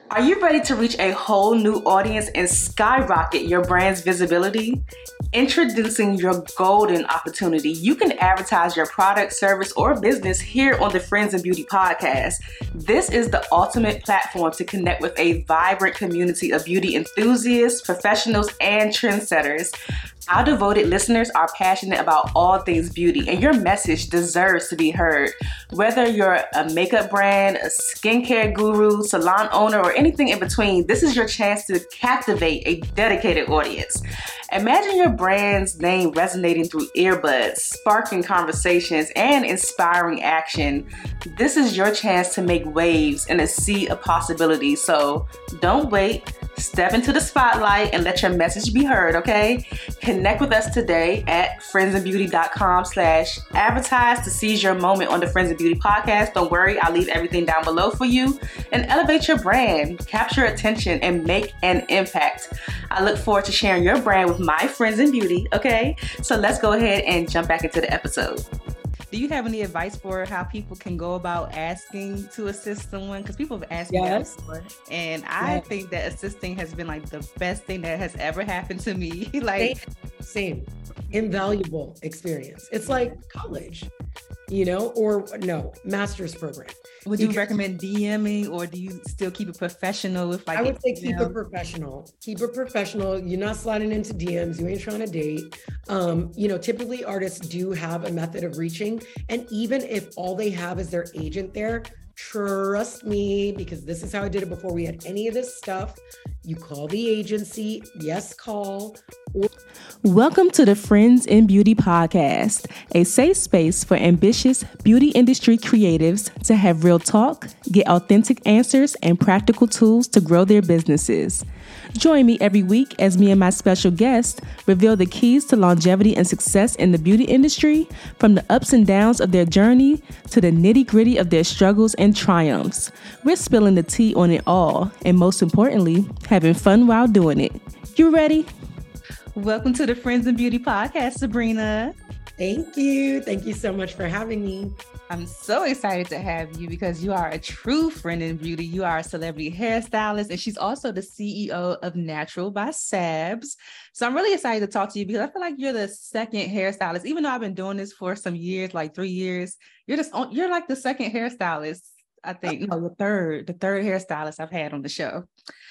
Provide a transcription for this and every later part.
Are you ready to reach a whole new audience and skyrocket your brand's visibility? Introducing your golden opportunity. You can advertise your product, service, or business here on the Friends and Beauty podcast. This is the ultimate platform to connect with a vibrant community of beauty enthusiasts, professionals, and trendsetters. Our devoted listeners are passionate about all things beauty, and your message deserves to be heard. Whether you're a makeup brand, a skincare guru, salon owner, or anything in between, this is your chance to captivate a dedicated audience. Imagine your brand's name resonating through earbuds, sparking conversations, and inspiring action. This is your chance to make waves in a sea of possibilities. So don't wait. Step into the spotlight and let your message be heard, okay? Connect with us today at friendsandbeauty.com/advertise to seize your moment on the Friends and Beauty podcast. Don't worry, I'll leave everything down below for you. And elevate your brand, capture attention, and make an impact. I look forward to sharing your brand with my friends in beauty, okay? So let's go ahead and jump back into the episode. Do you have any advice for how people can go about asking to assist someone? Because people have asked me that before. And I think that assisting has been like the best thing that has ever happened to me. Same. Invaluable experience. It's like college, or no, master's program. Would you recommend DMing, or do you still keep it professional? I would say keep it professional. Keep it professional. You're not sliding into DMs. You ain't trying to date. Typically artists do have a method of reaching. And even if all they have is their agent there, trust me, because this is how I did it before we had any of this stuff. You call the agency. Yes, call. Welcome to the Friends in Beauty podcast, a safe space for ambitious beauty industry creatives to have real talk, get authentic answers, and practical tools to grow their businesses. Join me every week as me and my special guest reveal the keys to longevity and success in the beauty industry, from the ups and downs of their journey to the nitty-gritty of their struggles and triumphs. We're spilling the tea on it all, and most importantly, having fun while doing it. You ready? Welcome to the Friends in Beauty podcast, Sabrina. Thank you. Thank you so much for having me. I'm so excited to have you because you are a true friend in beauty. You are a celebrity hairstylist, and she's also the CEO of Natural by Sabs. So I'm really excited to talk to you because I feel like you're the second hairstylist. Even though I've been doing this for some years, like 3 years, you're like the second hairstylist, I think. No, the third hairstylist I've had on the show.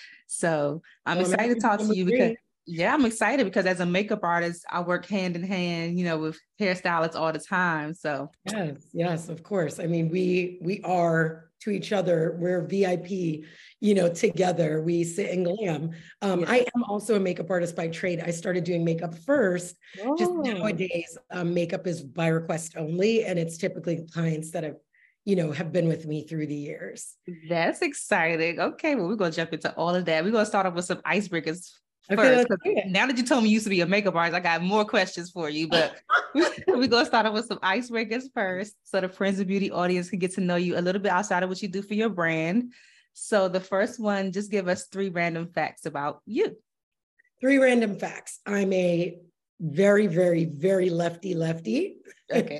So I'm excited to talk to you because I'm excited because as a makeup artist, I work hand in hand, with hairstylists all the time. So yes, of course. I mean, we are to each other. We're VIP, together. We sit and glam. I am also a makeup artist by trade. I started doing makeup first. Just nowadays, makeup is by request only, and it's typically clients that have been with me through the years. That's exciting. Okay, well, we're gonna jump into all of that. We're gonna start off with some icebreakers. Okay, first, now that you told me you used to be a makeup artist, I got more questions for you, but we're going to start off with some icebreakers first so the Friends of Beauty audience can get to know you a little bit outside of what you do for your brand. So the first one, just give us 3 random facts about you. 3 random facts. I'm a very, very, very lefty. Okay.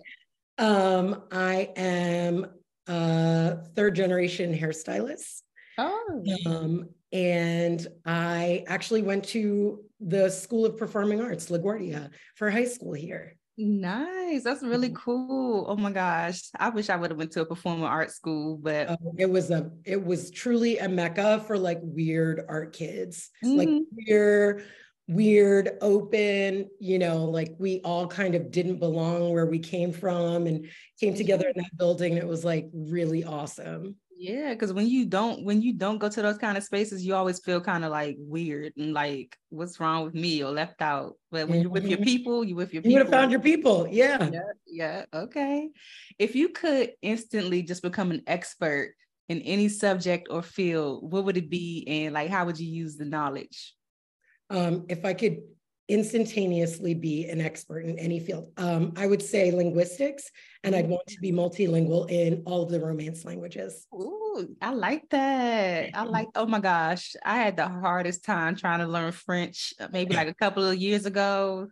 I am a 3rd generation hairstylist. Oh. And I actually went to the School of Performing Arts, LaGuardia, for high school here. Nice. That's really cool. Oh my gosh. I wish I would have went to a performing arts school, but it was truly a mecca for like weird art kids, like weird, open, like we all kind of didn't belong where we came from and came together in that building. It was like really awesome. Yeah, because when you don't go to those kind of spaces, you always feel kind of like weird and like, what's wrong with me or left out. But when you're with your people, you would have found your people. Yeah. Okay. If you could instantly just become an expert in any subject or field, what would it be, and like how would you use the knowledge? If I could instantaneously be an expert in any field, I would say linguistics, and I'd want to be multilingual in all of the Romance languages. Ooh, I like that. Oh my gosh, I had the hardest time trying to learn French maybe like a couple of years ago.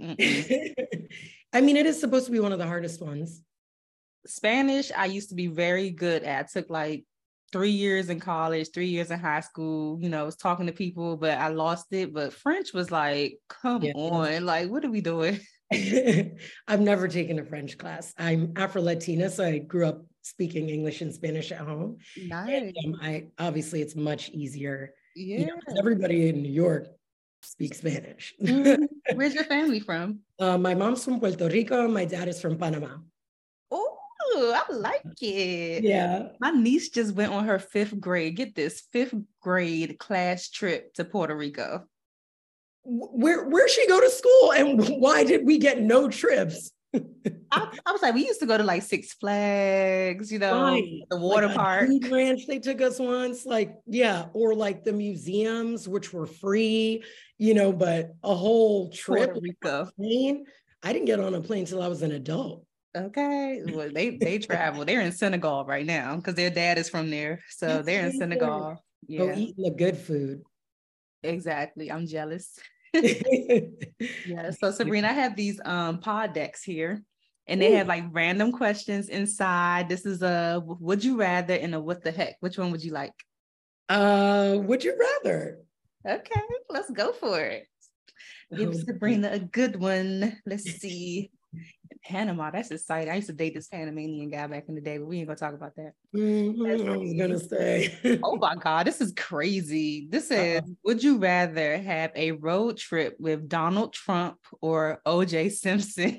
I mean, it is supposed to be one of the hardest ones. Spanish, I used to be very good at. I took like 3 years in college, 3 years in high school, you know, I was talking to people, but I lost it. But French was like, come on, like, what are we doing? I've never taken a French class. I'm Afro-Latina, so I grew up speaking English and Spanish at home. Nice. And, I obviously it's much easier. Yeah. You know, everybody in New York speaks Spanish. Where's your family from? My mom's from Puerto Rico. My dad is from Panama. Oh, I like it. Yeah. My niece just went on her 5th grade. Get this, 5th grade class trip to Puerto Rico. Where'd she go to school, and why did we get no trips? I was like, we used to go to like Six Flags, you know, right. The water like park. Ranch, they took us once, like, yeah, or like the museums, which were free, you know, but a whole trip. Puerto Rico. I didn't get on a plane till I was an adult. Okay. Well, they travel. They're in Senegal right now because their dad is from there. So that's they're in Senegal. Yeah. Go eating the good food. Exactly. I'm jealous. Yeah. So Sabrina, I have these pod decks here, and they have like random questions inside. This is a would you rather and a what the heck. Which one would you like? Would you rather? Okay, let's go for it. Give Sabrina a good one. Let's see. Panama, that's exciting. I used to date this Panamanian guy back in the day, but we ain't gonna talk about that. I was gonna say. Oh my God, this is crazy. This is, would you rather have a road trip with Donald Trump or OJ Simpson?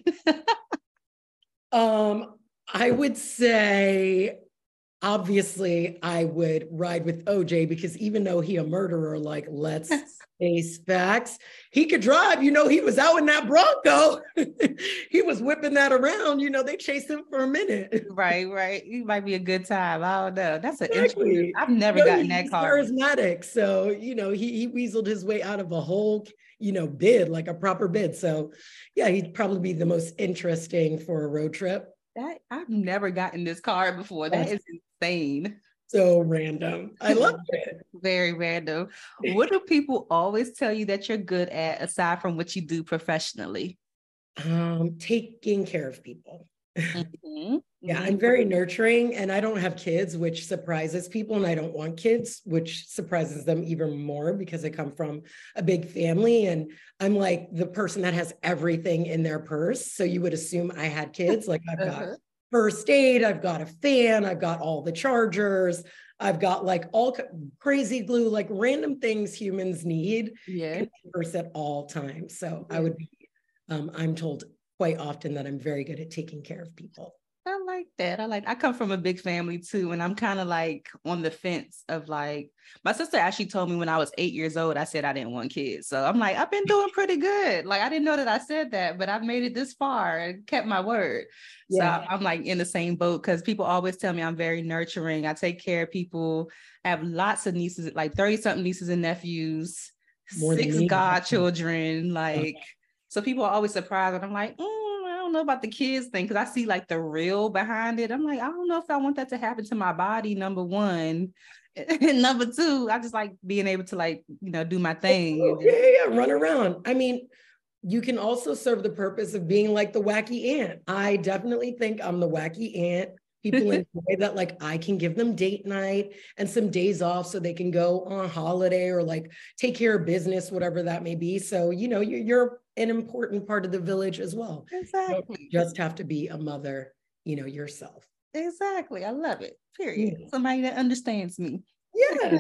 I would say, obviously, I would ride with OJ because even though he a murderer, like, let's face facts, he could drive. You know, he was out in that Bronco. He was whipping that around. You know, they chased him for a minute. Right. It might be a good time. I don't know. That's an interesting. I've never gotten that car. Charismatic, so you know, he weaseled his way out of a whole, you know, bid, like a proper bid. So, yeah, he'd probably be the most interesting for a road trip. That I've never gotten this car before. That is insane. So random. I love it. Very random. What do people always tell you that you're good at aside from what you do professionally? Taking care of people. Mm-hmm. Yeah, I'm very nurturing, and I don't have kids, which surprises people, and I don't want kids, which surprises them even more because I come from a big family, and I'm like the person that has everything in their purse. So you would assume I had kids. Like I've got first aid, I've got a fan, I've got all the chargers, I've got like all crazy glue, like random things humans need in my purse at all times. So I would be, I'm told quite often that I'm very good at taking care of people. I like that. I come from a big family too, and I'm kind of like on the fence of like, my sister actually told me when I was 8 years old, I said I didn't want kids. So I'm like, I've been doing pretty good. Like, I didn't know that I said that, but I've made it this far and kept my word. Yeah. So I'm like in the same boat because people always tell me I'm very nurturing. I take care of people. I have lots of nieces, like 30-something nieces and nephews, 6 godchildren. Like, so people are always surprised, and I'm like, I don't know about the kids thing, because I see like the real behind it. I'm like, I don't know if I want that to happen to my body, number one. And number two, I just like being able to, like, you know, do my thing. Yeah, run around. I mean, you can also serve the purpose of being like the wacky aunt. I definitely think I'm the wacky aunt. People enjoy that, like I can give them date night and some days off so they can go on holiday or like take care of business, whatever that may be. So, you know, you're an important part of the village as well. Exactly. You just have to be a mother, you know, yourself. Exactly. I love it. Period. Yeah. Somebody that understands me. Yeah.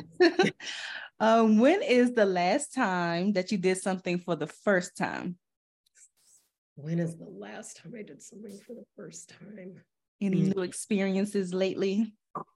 When is the last time that you did something for the first time? When is the last time I did something for the first time? Any new experiences lately?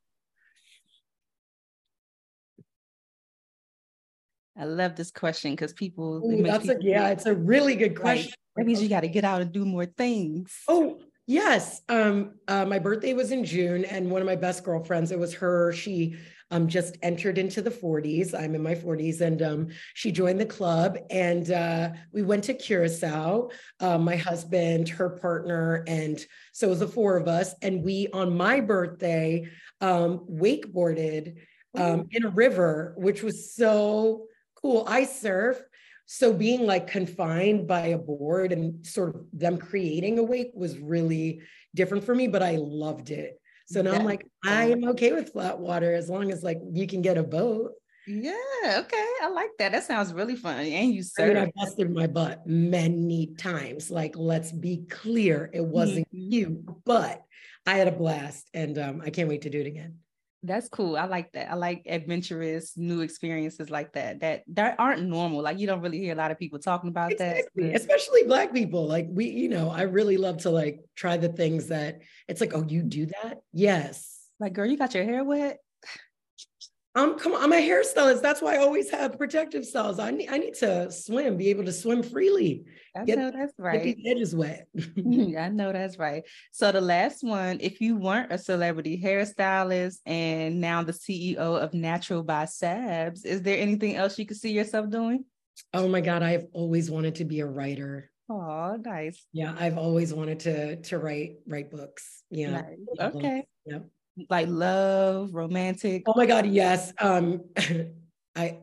I love this question because people. It's a really good question. That means you got to get out and do more things. Oh, yes. My birthday was in June, and one of my best girlfriends, it was her. She just entered into the 40s. I'm in my 40s, and she joined the club, and we went to Curacao. My husband, her partner, and so it was the 4 of us. And we, on my birthday, wakeboarded in a river, which was so cool. I surf. So being like confined by a board and sort of them creating a wake was really different for me, but I loved it. So now I'm like, I'm okay with flat water as long as like you can get a boat. Yeah, okay. I like that. That sounds really fun. And you I mean, surf. I busted my butt many times. Like, let's be clear, it wasn't cute, but I had a blast, and I can't wait to do it again. That's cool. I like that. I like adventurous new experiences like that aren't normal. Like you don't really hear a lot of people talking about Exactly. that. Especially Black people. Like we, I really love to like try the things that it's like, oh, you do that? Yes. Like, girl, you got your hair wet? Come on, I'm a hairstylist. That's why I always have protective styles. I need to swim, be able to swim freely. I Get, know that's get right. these edges wet. I know that's right. So the last one, if you weren't a celebrity hairstylist and now the CEO of Natural by Sabs, is there anything else you could see yourself doing? Oh my God, I've always wanted to be a writer. Oh, nice. Yeah, I've always wanted to write books. Yeah. Nice. Okay. Yep. Like love, romantic. Oh my God, yes. I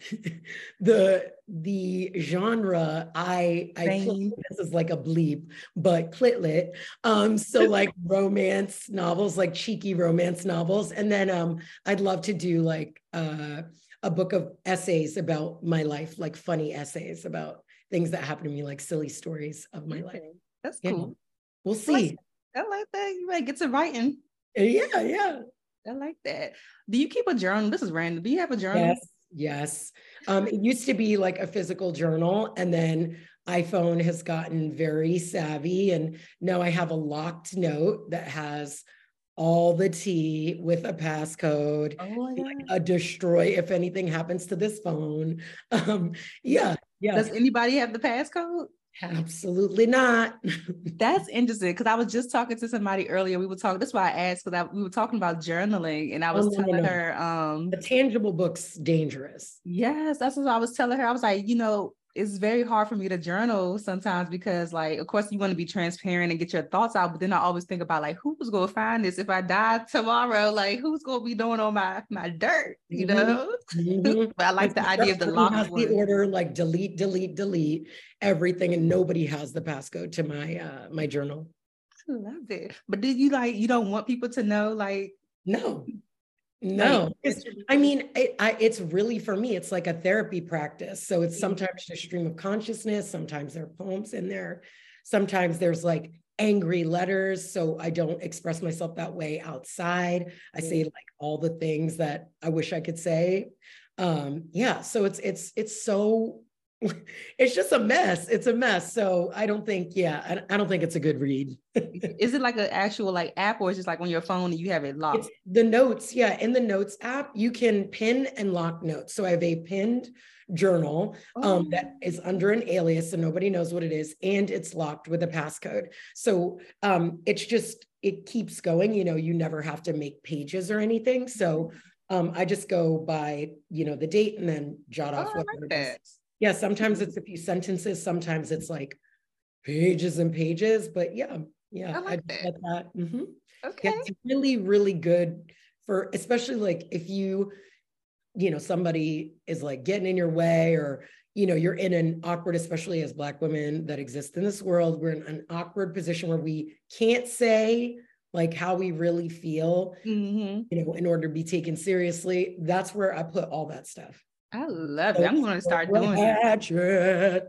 the genre this is like a bleep, but clit. So like romance novels, like cheeky romance novels, and then I'd love to do like a book of essays about my life, like funny essays about things that happened to me, like silly stories of my life. That's cool. We'll see. I like that. You might get to writing. Yeah. I like that. Do you keep a journal? This is random. Do you have a journal? Yes. It used to be like a physical journal, and then iPhone has gotten very savvy, and now I have a locked note that has all the tea with a passcode, like a destroy if anything happens to this phone. Yeah. Does anybody have the passcode? Absolutely not. That's interesting because I was just talking to somebody earlier. We were talking, that's why I asked, because we were talking about journaling, and I was telling her a tangible book's dangerous. Yes, that's what I was telling her. I was like, it's very hard for me to journal sometimes because, like, of course, you want to be transparent and get your thoughts out, but then I always think about like, who's going to find this if I die tomorrow? Like, who's going to be doing all my dirt? But I like the idea of the locked one. The order, like delete everything, and nobody has the passcode to my my journal. I love it. But did you don't want people to know, like? No, I mean, it's really, for me, it's like a therapy practice. So it's sometimes just stream of consciousness. Sometimes there are poems in there. Sometimes there's like angry letters. So I don't express myself that way outside. I say like all the things that I wish I could say. Yeah. So it's so, it's just a mess. It's a mess. So I don't think it's a good read. Is it like an actual like app, or is it just like on your phone and you have it locked? It's the notes. Yeah. In the notes app, you can pin and lock notes. So I have a pinned journal that is under an alias, so nobody knows what it is, and it's locked with a passcode. So it keeps going. You never have to make pages or anything. So I just go by, the date and then jot off whatever it is. Yeah, sometimes it's a few sentences, sometimes it's like pages and pages, but yeah, I like that. Mm-hmm. Okay. Yeah, it's really, really good for, especially like if somebody is like getting in your way, or, you're in an awkward, especially as Black women that exist in this world, we're in an awkward position where we can't say like how we really feel, in order to be taken seriously. That's where I put all that stuff. I love it. I'm going to start doing that.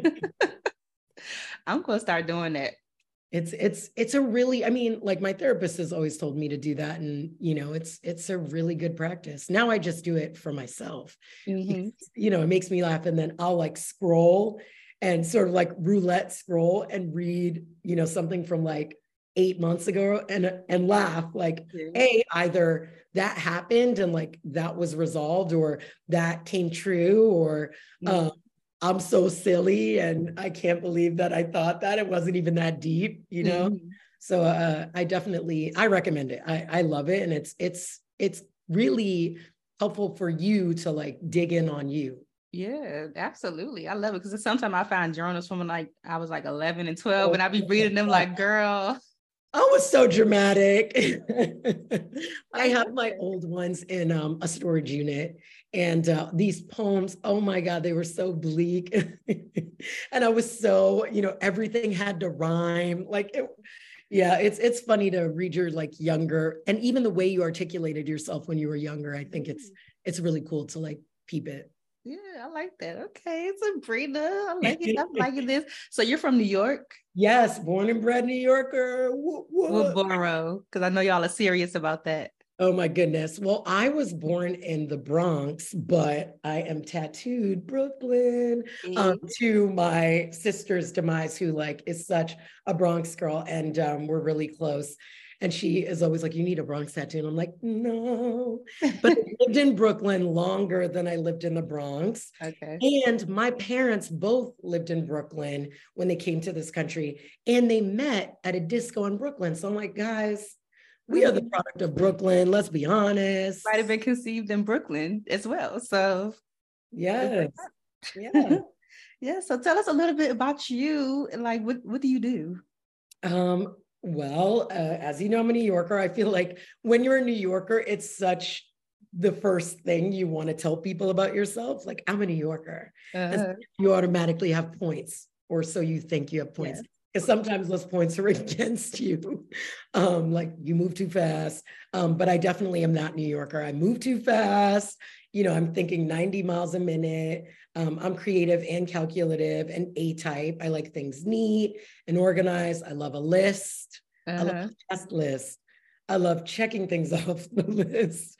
I'm going to start doing that. It's a really, I mean, like my therapist has always told me to do that. And, it's a really good practice. Now I just do it for myself. Because, it makes me laugh. And then I'll like scroll and sort of like roulette scroll and read, something from like 8 months ago and laugh like, hey, either that happened and like that was resolved, or that came true, or I'm so silly and I can't believe that I thought that it wasn't even that deep, So I recommend it. I love it. And it's really helpful for you to like dig in on you. Yeah, absolutely. I love it because sometimes I find journals from like I was like 11 and 12 and I be reading them like, girl. I was so dramatic. I have my old ones in a storage unit, and these poems, oh my God, they were so bleak. And I was so, everything had to rhyme. Like Yeah, it's funny to read your like younger, and even the way you articulated yourself when you were younger. I think it's really cool to like peep it. Yeah, I like that. Okay, Sabrina, I like it. I'm liking this. So you're from New York? Yes, born and bred New Yorker. What borough? Because I know y'all are serious about that. Oh my goodness. Well, I was born in the Bronx, but I am tattooed Brooklyn, Eh, to my sister's demise, who like is such a Bronx girl, and we're really close. And she is always like, "You need a Bronx tattoo," and I'm like, "No." But I lived in Brooklyn longer than I lived in the Bronx. Okay. And my parents both lived in Brooklyn when they came to this country, and they met at a disco in Brooklyn. So I'm like, guys, we are the product of Brooklyn. Let's be honest. Might have been conceived in Brooklyn as well. So Yes. Yeah. yeah. So tell us a little bit about you. Like, what do you do? Well, as you know, I'm a New Yorker. I feel like when you're a New Yorker, it's such the first thing you want to tell people about yourself. Like, I'm a New Yorker. And so you automatically have points, or so you think you have points. Yeah. Because sometimes those points are against you. Like you move too fast. But I definitely am not New Yorker. I move too fast. You know, I'm thinking 90 miles a minute. I'm creative and calculative and A-type. I like things neat and organized. I love a list. I love a task list. I love checking things off the list.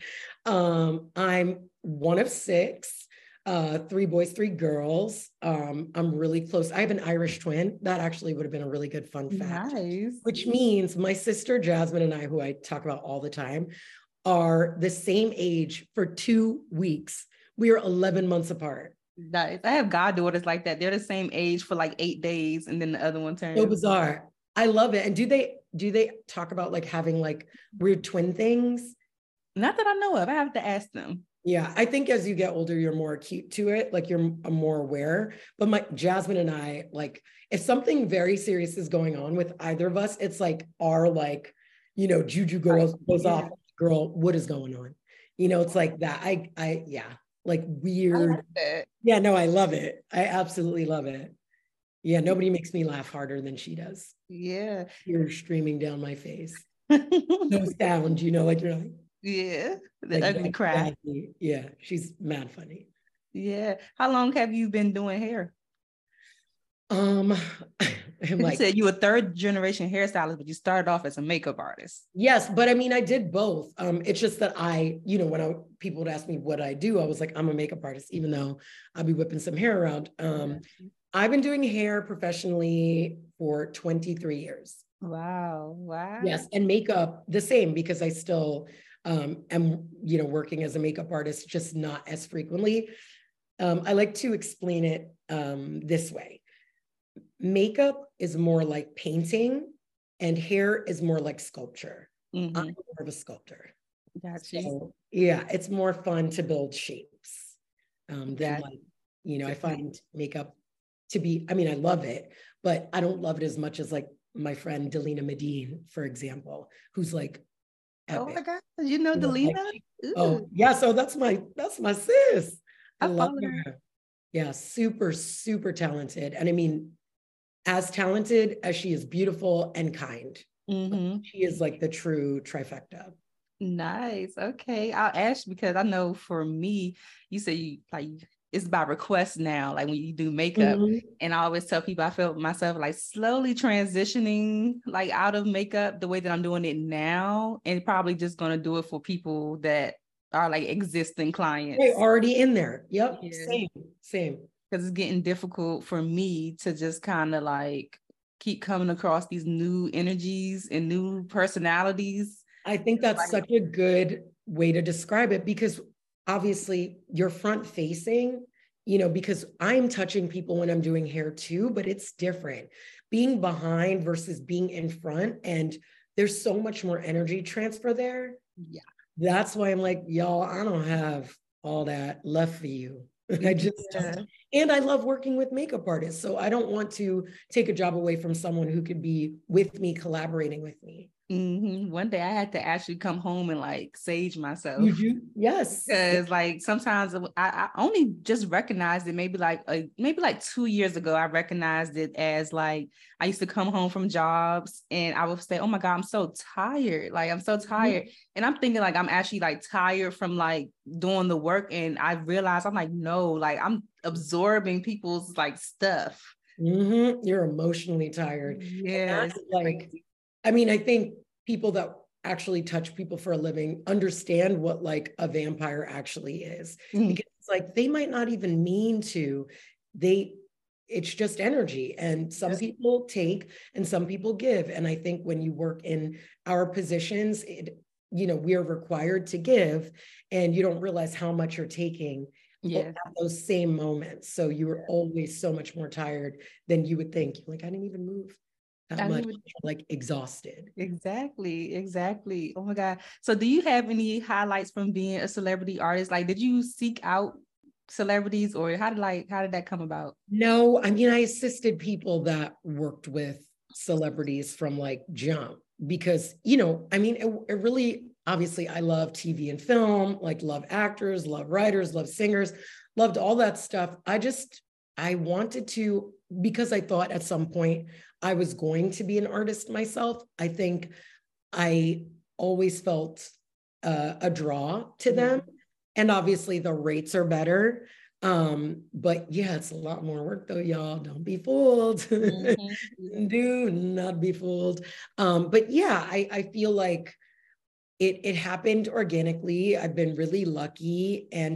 I'm one of six, 3 boys, 3 girls. I'm really close. I have an Irish twin. That actually would have been a really good fun fact. Nice. Which means my sister Jasmine and I, who I talk about all the time, are the same age for 2 weeks. We are 11 months apart. Nice. I have goddaughters like that. They're the same age for like 8 days, and then the other one turns. So bizarre. I love it. And do they talk about like having like weird twin things? Not that I know of. I have to ask them. Yeah, I think as you get older, you're more acute to it. Like you're more aware. But my Jasmine and I, like, if something very serious is going on with either of us, it's like our like, you know, juju goes off. Girl, what is going on? You know, it's like that. Yeah, like weird. Yeah, no, I love it. I absolutely love it. Yeah, nobody makes me laugh harder than she does. Yeah. Tears streaming down my face. No sound, you know, like you're like, yeah, the like ugly cry. Yeah, she's mad funny. Yeah. How long have you been doing hair? I'm You like, said you were third generation hairstylist, but you started off as a makeup artist. yes, but I mean, I did both. It's just that you know, when people would ask me what I do, I was like, I'm a makeup artist, even though I'll be whipping some hair around. I've been doing hair professionally for 23 years. Wow. Wow. Yes, and makeup the same, because I still am, you know, working as a makeup artist, just not as frequently. I like to explain it this way. Makeup is more like painting and hair is more like sculpture. I'm more of a sculptor. Gotcha. So, yeah, it's more fun to build shapes than like, you know, I find makeup to be, I mean, I love it, but I don't love it as much as like my friend Delina Medine, for example, who's like epic. Oh my God, you know Delina? Like, oh yeah, so that's my sis. I love her. Yeah, super, super talented. And I mean, as talented as she is beautiful and kind. She is like the true trifecta. Nice. Okay. I'll ask because I know for me, you say you like it's by request now, like when you do makeup. And I always tell people I feel myself like slowly transitioning like out of makeup the way that I'm doing it now, and probably just gonna do it for people that are like existing clients. They're already in there. Yep. Yeah. Same. Because it's getting difficult for me to just kind of like keep coming across these new energies and new personalities. I think that's such a good way to describe it, because obviously you're front facing, you know, because I'm touching people when I'm doing hair too, but it's different being behind versus being in front. And there's so much more energy transfer there. Yeah. That's why I'm like, y'all, I don't have all that left for you. I just, and I love working with makeup artists. So I don't want to take a job away from someone who could be with me, collaborating with me. One day I had to actually come home and like sage You myself. do? Yes. Because like sometimes I only just recognized it maybe like 2 years ago. I recognized it as like I used to come home from jobs and I would say, "Oh my God, I'm so tired! Like I'm so tired," and I'm thinking like I'm actually like tired from like doing the work, and I realized I'm like, no, like I'm absorbing people's like stuff. You're emotionally tired. And that Yes, is like, crazy. I mean, I think people that actually touch people for a living understand what like a vampire actually is, Mhm. because it's like they might not even mean to. They it's just energy. And some people take and some people give. And I think when you work in our positions, we're required to give, and you don't realize how much you're taking Yeah. at those same moments. So you were always so much more tired than you would think. Like, I didn't even move that I much, mean, like exhausted. exactly, exactly. Oh my God. So do you have any highlights from being a celebrity artist? Like, did you seek out celebrities or how did that come about? No, I mean, I assisted people that worked with celebrities from like jump because, I mean, it really, obviously, I love TV and film, like love actors, love writers, love singers, loved all that stuff. I wanted to, because I thought at some point I was going to be an artist myself. I think I always felt a draw to them. And obviously the rates are better. But yeah, it's a lot more work though, y'all. Don't be fooled. Mhm. Do not be fooled. But yeah, I feel like it happened organically. I've been really lucky. And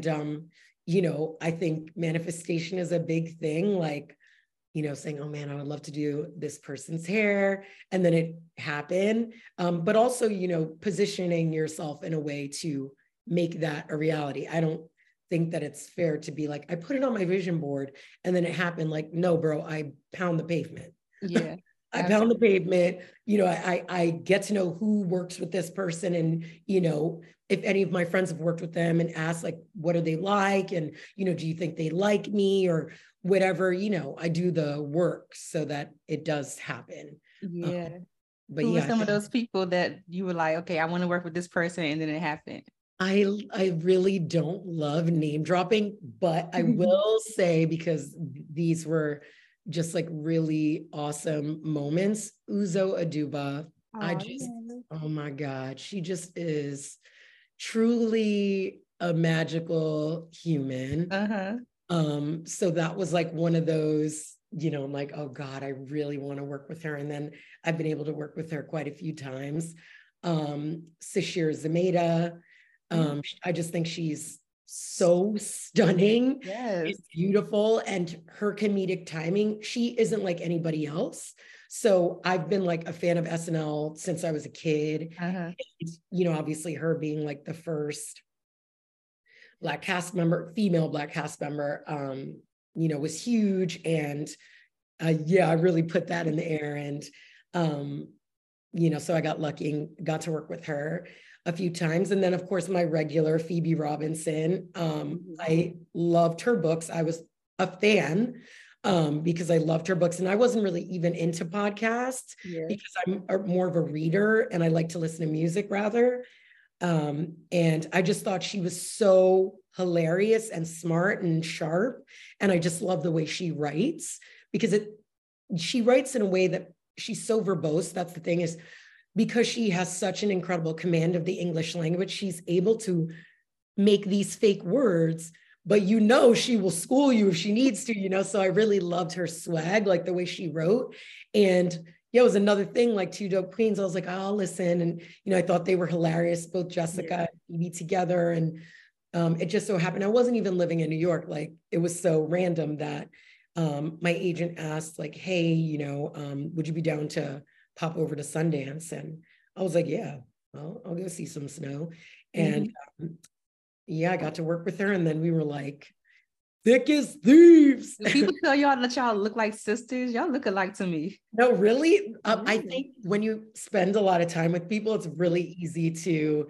I think manifestation is a big thing. Like, saying, oh man, I would love to do this person's hair. And then it happened. But also, positioning yourself in a way to make that a reality. I don't think that it's fair to be like, I put it on my vision board and then it happened. Like, no, bro, I pound the pavement. Yeah, I pound the absolutely. pavement. I get to know who works with this person, and if any of my friends have worked with them, and ask like, what are they like, and do you think they like me or whatever. I do the work so that it does happen. Yeah. But Who were yeah, some of those people that you were like, okay, I want to work with this person, and then it happened? I really don't love name dropping, but I will say, because these were just like really awesome moments. Uzo Aduba, Oh, yeah. oh my God, she just is truly a magical human. Uh-huh. So that was like one of those, I'm like, oh God, I really want to work with her. And then I've been able to work with her quite a few times. Sashir Zameda, I just think she's so stunning. Yes. It's beautiful, and her comedic timing, she isn't like anybody else. So I've been like a fan of SNL since I was a kid. Uh-huh. Obviously her being like the first Black cast member, female Black cast member, was huge. And yeah, I really put that in the air. And, so I got lucky and got to work with her a few times. And then, of course, my regular Phoebe Robinson. I loved her books. I was a fan because I loved her books. And I wasn't really even into podcasts Yeah. because I'm more of a reader and I like to listen to music rather. And I just thought she was so hilarious and smart and sharp. And I just love the way she writes, because she writes in a way that she's so verbose. That's the thing, is because she has such an incredible command of the English language, she's able to make these fake words, but she will school you if she needs to. So I really loved her swag, like the way she wrote. And yeah, it was another thing, like Two Dope Queens. I was like, I'll listen. And, I thought they were hilarious, both Jessica and Phoebe together. And it just so happened, I wasn't even living in New York. Like, it was so random that my agent asked, like, hey, would you be down to pop over to Sundance? And I was like, yeah, I'll go see some snow. And yeah, I got to work with her. And then we were like, thick as thieves. Do people tell y'all that y'all look like sisters? Y'all look alike to me. No, really. I Really? think when you spend a lot of time with people, it's really easy to,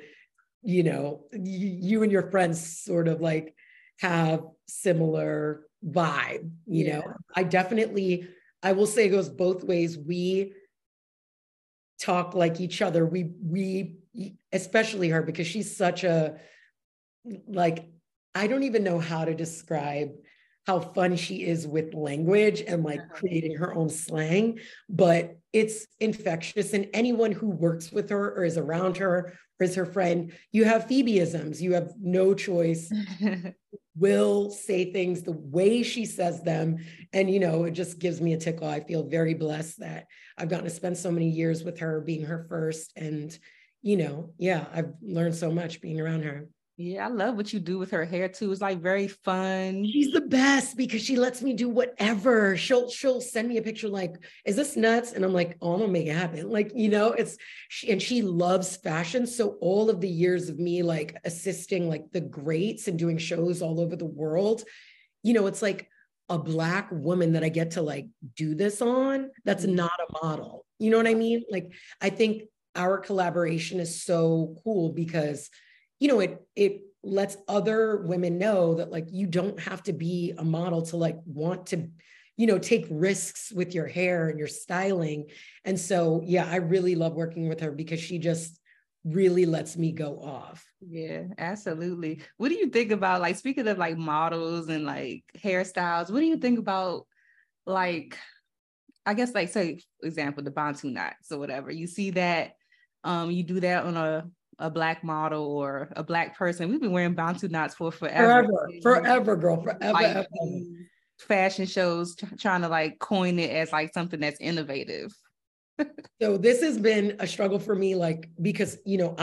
you and your friends sort of like have similar vibe. Yeah. I will say it goes both ways. talk like each other. We especially her, because she's such a, like, I don't even know how to describe how fun she is with language and like creating her own slang, but it's infectious. And anyone who works with her or is around her or is her friend, you have Phoebeisms, you have no choice. Will say things the way she says them. And, you know, it just gives me a tickle. I feel very blessed that I've gotten to spend so many years with her, being her first. And, you know, yeah, I've learned so much being around her. Yeah, I love what you do with her hair too. It's like very fun. She's the best because she lets me do whatever. She'll send me a picture like, is this nuts? And I'm like, oh, I'm gonna make it happen. Like, you know, and she loves fashion. So all of the years of me like assisting like the greats and doing shows all over the world, you know, it's like a Black woman that I get to like do this on. That's not a model. You know what I mean? Like, I think our collaboration is so cool because, you know, it lets other women know that like, you don't have to be a model to like want to, you know, take risks with your hair and your styling. And so, yeah, I really love working with her because she just really lets me go off. Yeah, absolutely. What do you think about, like, speaking of like models and like hairstyles, what do you think about, like, I guess, like, say, for example, the Bantu knots or whatever, you see that, you do that on a Black model or a Black person. We've been wearing Bantu knots for forever. Forever, girl, forever, like, ever. Fashion shows trying to like coin it as like something that's innovative. So this has been a struggle for me, like, because, you know,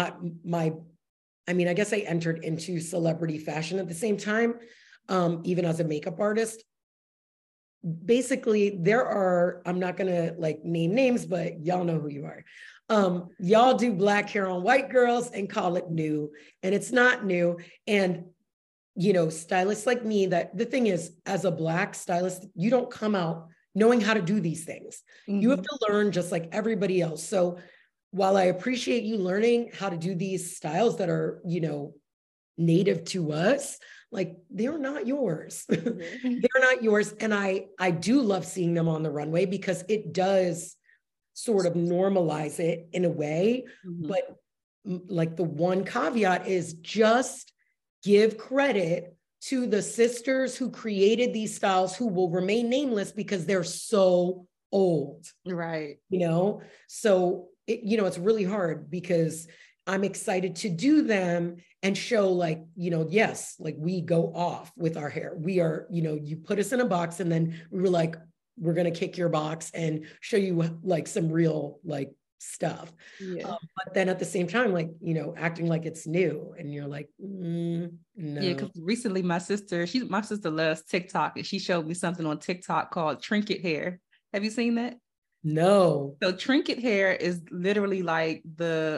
I mean, I guess I entered into celebrity fashion at the same time, even as a makeup artist. Basically, I'm not gonna like name names, but y'all know who you are. Y'all do Black hair on white girls and call it new, and it's not new. And, you know, stylists like me, that the thing is, as a Black stylist, you don't come out knowing how to do these things. You have to learn just like everybody else. So while I appreciate you learning how to do these styles that are, you know, native to us, like, they're not yours. They're not yours. And I do love seeing them on the runway because it does sort of normalize it in a way. But like, the one caveat is just give credit to the sisters who created these styles, who will remain nameless because they're so old. Right. You know, so you know, it's really hard because I'm excited to do them and show, like, you know, yes, like, we go off with our hair. We are, you know, you put us in a box and then we were like, we're going to kick your box and show you like some real like stuff. Yeah. But then at the same time, like, you know, acting like it's new, and you're like, no. Yeah, because recently my sister loves TikTok, and she showed me something on TikTok called trinket hair. Have you seen that? No. So trinket hair is literally like the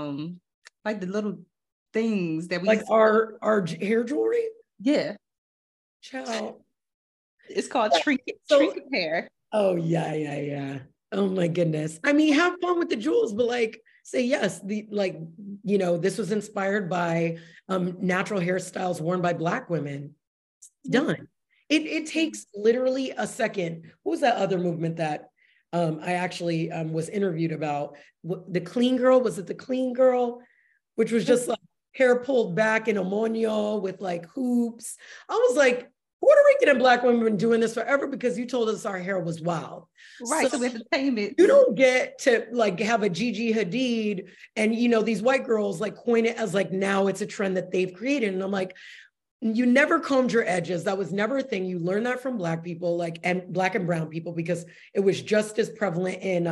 little things that we like our hair jewelry. Yeah. Ciao. It's called trinket hair. Oh yeah. Oh my goodness. I mean, have fun with the jewels, but like, say yes. Like, you know, this was inspired by natural hairstyles worn by Black women. It's done. It takes literally a second. What was that other movement that I actually was interviewed about? The clean girl, was it the clean girl? Which was just like hair pulled back in a moño with like hoops. I was like, Puerto Rican and Black women have been doing this forever because you told us our hair was wild. Right, so entertainment. You don't get to like have a Gigi Hadid and, you know, these white girls like coin it as like, now it's a trend that they've created. And I'm like, you never combed your edges. That was never a thing. You learned that from Black people, like, and Black and brown people, because it was just as prevalent in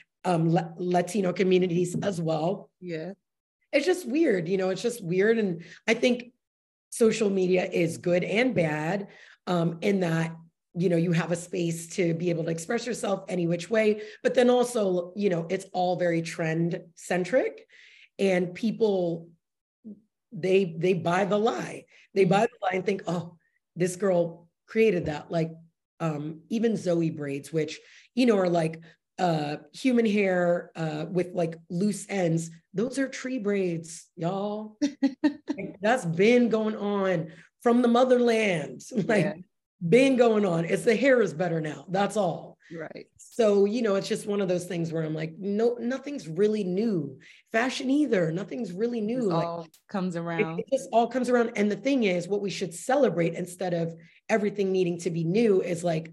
Latino communities as well. Yeah. It's just weird, you know, it's just weird. And I think social media is good and bad in that, you know, you have a space to be able to express yourself any which way, but then also, you know, it's all very trend centric, and people, they buy the lie. They buy the lie and think, oh, this girl created that. Like even Zoe braids, which, you know, are like human hair with like loose ends. Those are tree braids, y'all. Like, that's been going on from the motherland. Like, been going on. It's the hair is better now. That's all. Right. So, it's just one of those things where I'm like, no, nothing's really new. Fashion either. Nothing's really new. It Like all comes it, around. it just all comes around. And the thing is, what we should celebrate instead of everything needing to be new is like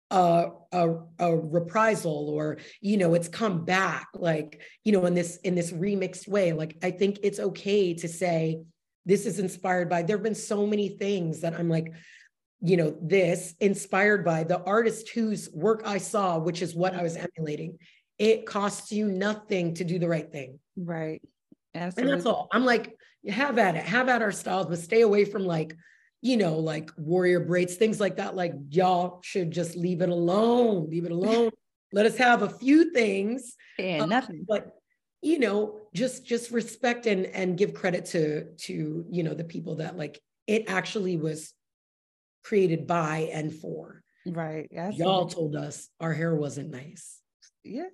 a reprisal, or it's come back, like in this remixed way. Like I think it's okay to say this is inspired by. There have been so many things that I'm like, this inspired by the artist whose work I saw, which is what I was emulating. It costs you nothing to do the right thing. Right. Absolutely. And that's all. I'm like, have at it, have at our styles, but stay away from like warrior braids, things like that. Like y'all should just leave it alone. Leave it alone. Let us have a few things. And nothing. But just respect and give credit to the people that like it actually was created by and for. Right. Absolutely. Y'all told us our hair wasn't nice. Yeah.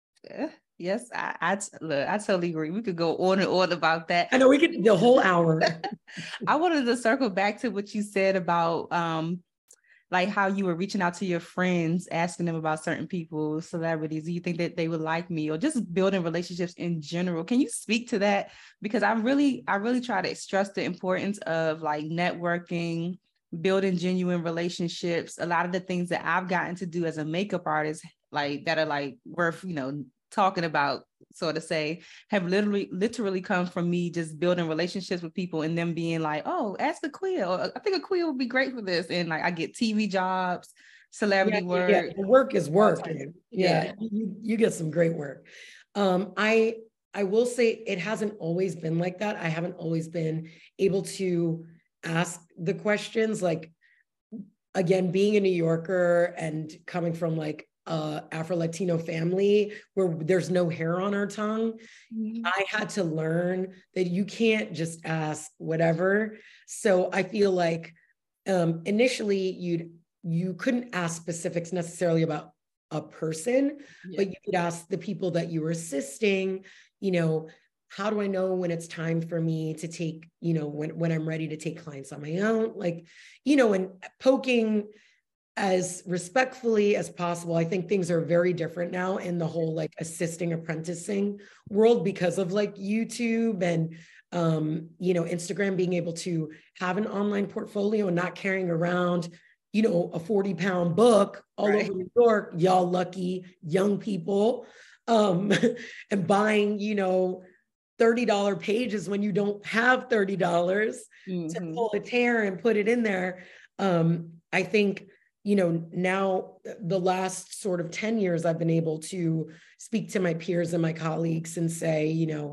Yes, I totally agree. We could go on and on about that. I know we could the whole hour. I wanted to circle back to what you said about like how you were reaching out to your friends, asking them about certain people, celebrities. Do you think that they would like me, or just building relationships in general? Can you speak to that? Because I really try to stress the importance of like networking, building genuine relationships. A lot of the things that I've gotten to do as a makeup artist, like that are like worth, talking about, so to say, have literally come from me just building relationships with people and them being like, oh, ask Aquia. Or, I think Aquia would be great for this. And like I get TV jobs, celebrity work. Yeah. Work is work. Yeah. You get some great work. I will say it hasn't always been like that. I haven't always been able to ask the questions. Like, again, being a New Yorker and coming from like Afro-Latino family where there's no hair on our tongue, I had to learn that you can't just ask whatever. So I feel like initially you couldn't ask specifics necessarily about a person, but you could ask the people that you were assisting, how do I know when it's time for me to take, when I'm ready to take clients on my own, like, and poking as respectfully as possible. I think things are very different now in the whole like assisting apprenticing world because of like YouTube and Instagram, being able to have an online portfolio and not carrying around a 40-pound book all over New York, y'all lucky young people, and buying $30 pages when you don't have $30 to pull a tear and put it in there. I think now the last sort of 10 years, I've been able to speak to my peers and my colleagues and say,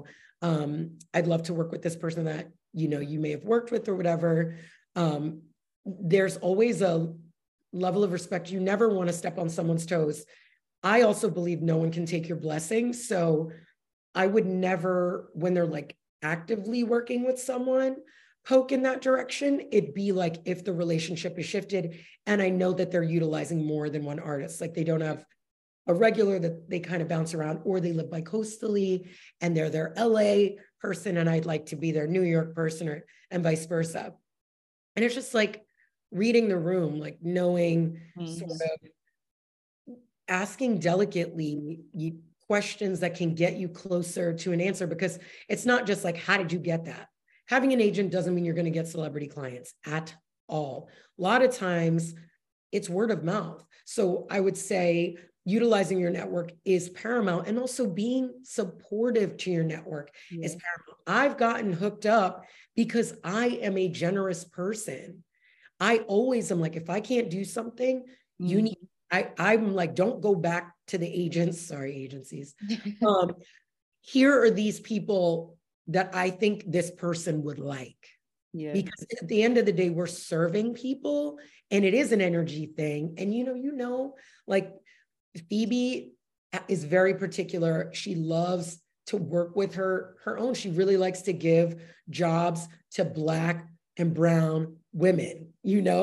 I'd love to work with this person that, you may have worked with or whatever. There's always a level of respect. You never want to step on someone's toes. I also believe no one can take your blessings. So I would never, when they're like actively working with someone, poke in that direction. It'd be like if the relationship is shifted and I know that they're utilizing more than one artist, like they don't have a regular that they kind of bounce around, or they live bi-coastally and they're their LA person and I'd like to be their New York person, and vice versa. And it's just like reading the room, like knowing sort of asking delicately questions that can get you closer to an answer, because it's not just like, how did you get that? Having an agent doesn't mean you're going to get celebrity clients at all. A lot of times it's word of mouth. So I would say utilizing your network is paramount, and also being supportive to your network is paramount. I've gotten hooked up because I am a generous person. I always am like, if I can't do something, you need, I'm like, don't go back to the agencies. Here are these people that I think this person would like. Because at the end of the day, we're serving people and it is an energy thing. And like Phoebe is very particular. She loves to work with her own. She really likes to give jobs to Black and brown women,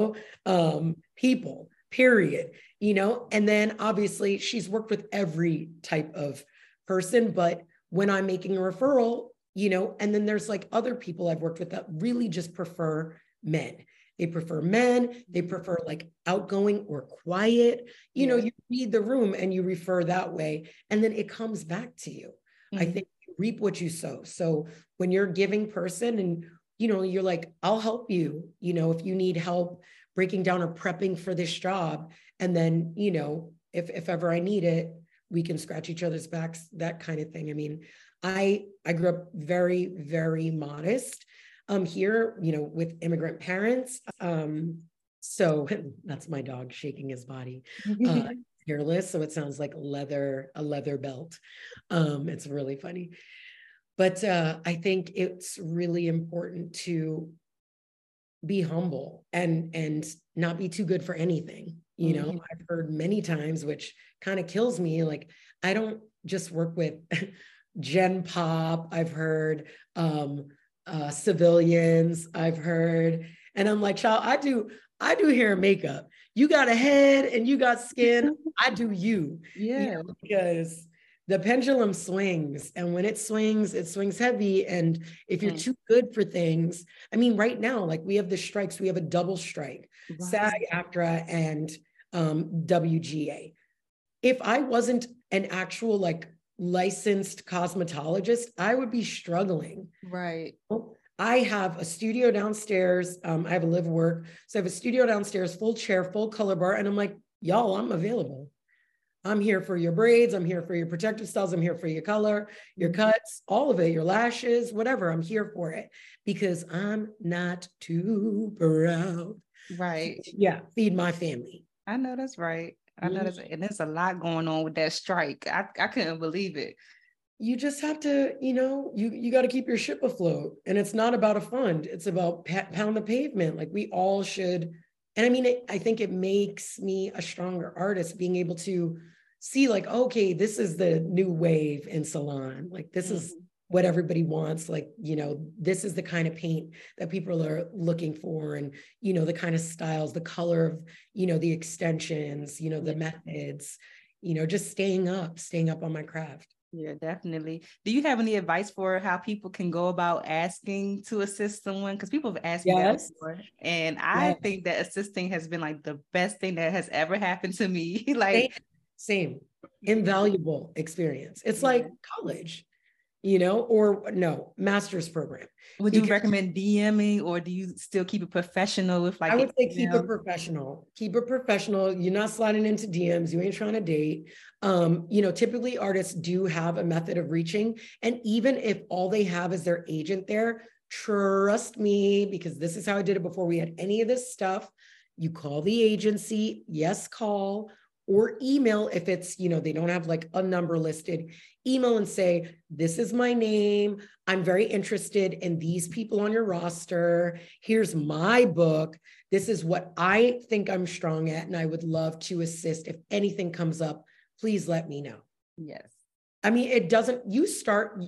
people, period, and then obviously she's worked with every type of person, but when I'm making a referral, and then there's like other people I've worked with that really just prefer men. they prefer men, they prefer like outgoing or quiet. You know, you read the room and you refer that way, and then it comes back to you. I think you reap what you sow. So when you're a giving person and, you know, you're like, I'll help you, you know, if you need help breaking down or prepping for this job. And then, you know, if ever I need it, we can scratch each other's backs, that kind of thing. I mean, I grew up very, very modest here, you know, with immigrant parents. So that's my dog shaking his body. Hairless, so it sounds like a leather belt. It's really funny. But I think it's really important to be humble and not be too good for anything. You know, I've heard many times, which kind of kills me. Like, I don't just work with Gen Pop. I've heard civilians. I've heard, and I'm like, child, I do hair and makeup. You got a head and you got skin. I do you. Yeah. You know, because the pendulum swings, and when it swings heavy. And if you're too good for things, I mean, right now, like we have the strikes, we have a double strike, SAG-AFTRA and WGA. If I wasn't an actual like licensed cosmetologist, I would be struggling. Right. I have a studio downstairs. I have a live work. So I have a studio downstairs, full chair, full color bar. And I'm like, y'all, I'm available. I'm here for your braids. I'm here for your protective styles. I'm here for your color, your cuts, all of it, your lashes, whatever. I'm here for it because I'm not too proud. Right. Yeah. Feed my family. I know that's right. I know that's, and there's a lot going on with that strike. I couldn't believe it. You just have to, you know, you got to keep your ship afloat. And it's not about a fund. It's about pound the pavement. Like we all should. And I mean, I think it makes me a stronger artist, being able to see like, okay, this is the new wave in salon. Like this is what everybody wants. Like, you know, this is the kind of paint that people are looking for. And, you know, the kind of styles, the color of, you know, the extensions, you know, the methods, you know, just staying up on my craft. Yeah, definitely. Do you have any advice for how people can go about asking to assist someone? Because people have asked me that before. And I think that assisting has been like the best thing that has ever happened to me. Like same. Invaluable experience. It's like college, you know, or no, master's program. Would you recommend DMing, or do you still keep it professional with like? I would say keep it professional. Keep it professional. You're not sliding into DMs. You ain't trying to date. You know, typically artists do have a method of reaching. And even if all they have is their agent there, trust me, because this is how I did it before we had any of this stuff. You call the agency, call, or email if it's, you know, they don't have like a number listed, email and say, this is my name. I'm very interested in these people on your roster. Here's my book. This is what I think I'm strong at, and I would love to assist. If anything comes up, please let me know. Yes. I mean, it doesn't, you start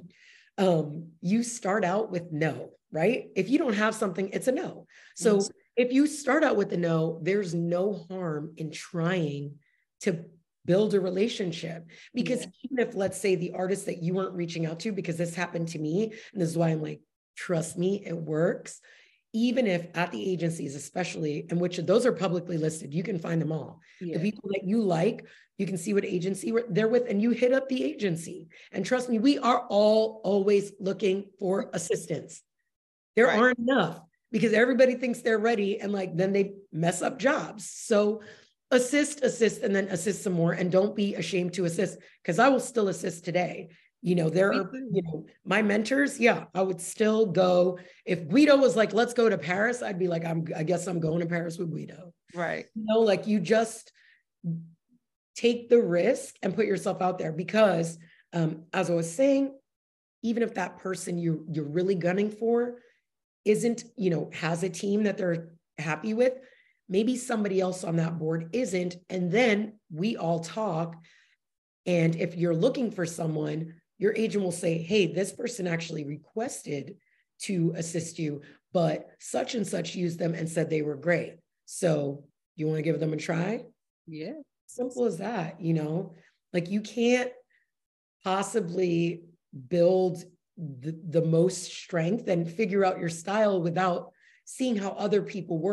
out with no, right? If you don't have something, it's a no. So if you start out with a no, there's no harm in trying to build a relationship. Because even if, let's say, the artist that you weren't reaching out to, because this happened to me, and this is why I'm like, trust me, it works. Even if at the agencies, especially, and which those are publicly listed, you can find them all. The people that you like, you can see what agency they're with, and you hit up the agency. And trust me, we are all always looking for assistance. There aren't enough, because everybody thinks they're ready, and like then they mess up jobs. So assist, and then assist some more, and don't be ashamed to assist, because I will still assist today. You know, there are, you know, my mentors. Yeah, I would still go. If Guido was like, let's go to Paris, I'd be like, I guess I'm going to Paris with Guido. Right. You know, like you just take the risk and put yourself out there, because as I was saying, even if that person you're really gunning for isn't, you know, has a team that they're happy with, maybe somebody else on that board isn't. And then we all talk. And if you're looking for someone, your agent will say, hey, this person actually requested to assist you, but such and such used them and said they were great. So you want to give them a try? Yeah. Simple as that, you know, like you can't possibly build the most strength and figure out your style without seeing how other people work.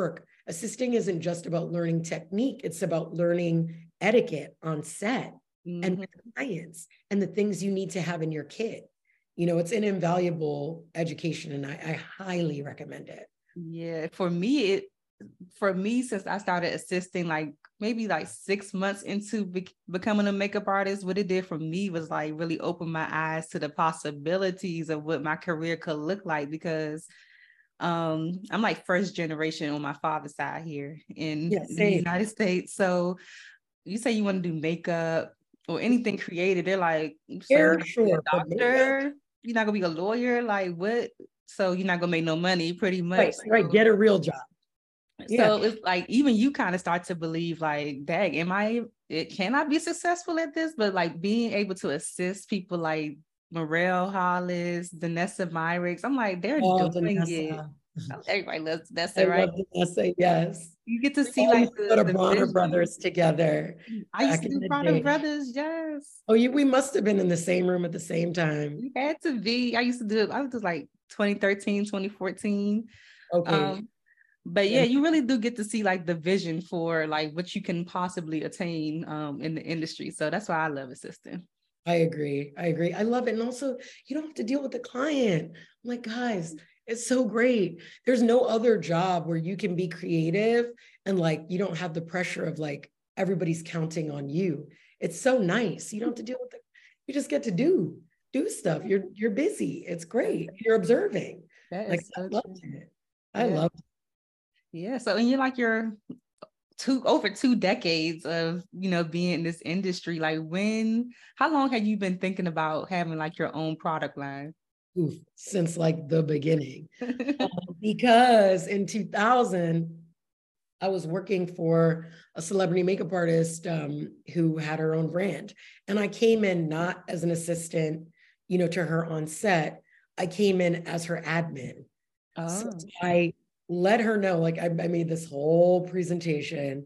Assisting isn't just about learning technique. It's about learning etiquette on set and with clients and the things you need to have in your kit. You know, it's an invaluable education, and I highly recommend it. Yeah, for me, since I started assisting, like maybe like 6 months into becoming a makeup artist, what it did for me was like really open my eyes to the possibilities of what my career could look like, because I'm like first generation on my father's side here in the United States. So you say you want to do makeup or anything creative, they're like, so sure, a doctor, you're not gonna be a lawyer, like what? So you're not gonna make no money, pretty much. Right. Get a real job. So it's like, even you kind of start to believe like, dang, can I be successful at this? But like being able to assist people like Morel Hollis, Danessa Myricks, I'm like, they're doing it. Everybody loves Danessa, right? Danessa, yes. You get to see like the Bronner brothers together. I used to do Bronner brothers, yes. Oh, we must have been in the same room at the same time. You had to be. I was like 2013, 2014. Okay. But yeah, you really do get to see like the vision for like what you can possibly attain in the industry. So that's why I love assisting. I agree. I love it. And also, you don't have to deal with the client. I'm like, guys, it's so great. There's no other job where you can be creative and like you don't have the pressure of like everybody's counting on you. It's so nice. You don't have to deal with it. You just get to do stuff. You're busy. It's great. You're observing. Like I loved it. I loved it. Yeah. So, and you're like over 2 decades of, being in this industry. Like how long have you been thinking about having like your own product line? Since like the beginning. Because in 2000, I was working for a celebrity makeup artist who had her own brand. And I came in not as an assistant, to her on set. I came in as her admin. So I let her know, like I made this whole presentation,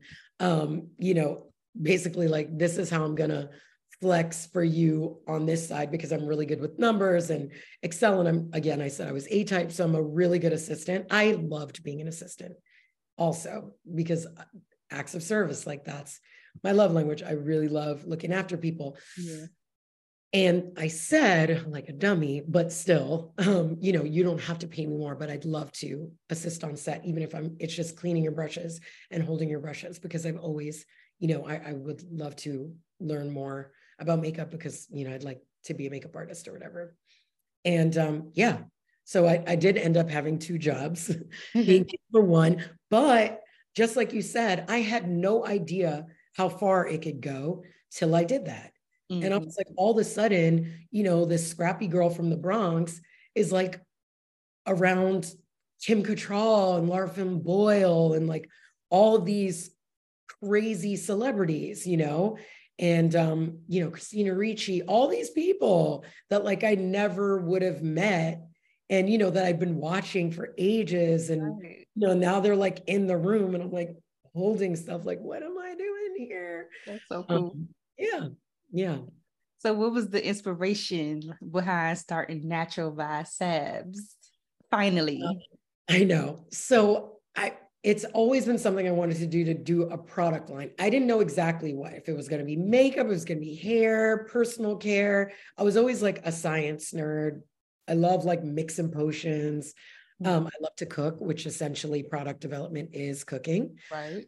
basically like, this is how I'm gonna flex for you on this side, because I'm really good with numbers and Excel. And I said I was A-type, so I'm a really good assistant. I loved being an assistant also, because acts of service, like that's my love language. I really love looking after people. Yeah. And I said, like a dummy, but still, you don't have to pay me more, but I'd love to assist on set, even if it's just cleaning your brushes and holding your brushes, because I've always, I would love to learn more about makeup, because, I'd like to be a makeup artist or whatever. And so I did end up having 2 jobs, being for one, but just like you said, I had no idea how far it could go till I did that. Mm-hmm. And I was like, all of a sudden, this scrappy girl from the Bronx is like around Kim Cattrall and Lara Flynn Boyle and like all these crazy celebrities, and, Christina Ricci, all these people that like I never would have met, and, that I've been watching for ages. And, now they're like in the room and I'm like holding stuff, like, what am I doing here? That's so cool. Yeah. So what was the inspiration behind starting Natural by Sabs? Finally. I know. So it's always been something I wanted to do a product line. I didn't know exactly what, if it was going to be makeup, it was going to be hair, personal care. I was always like a science nerd. I love like mixing potions. I love to cook, which essentially product development is cooking. Right.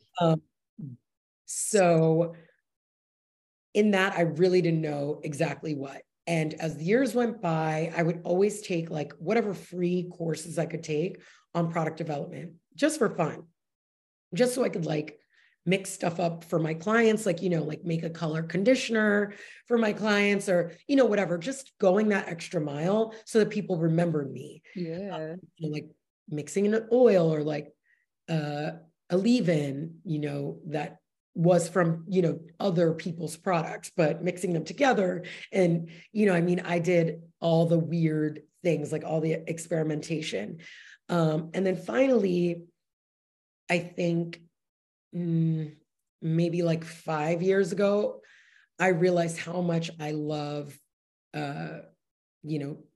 So in that, I really didn't know exactly what. And as the years went by, I would always take like whatever free courses I could take on product development, just for fun, just so I could like mix stuff up for my clients, like, like make a color conditioner for my clients, or, whatever, just going that extra mile so that people remembered me. Yeah. Like mixing in an oil, or like a leave-in, that was from, other people's products, but mixing them together. And, I did all the weird things, like all the experimentation. And then finally, I think maybe like 5 years ago, I realized how much I love, as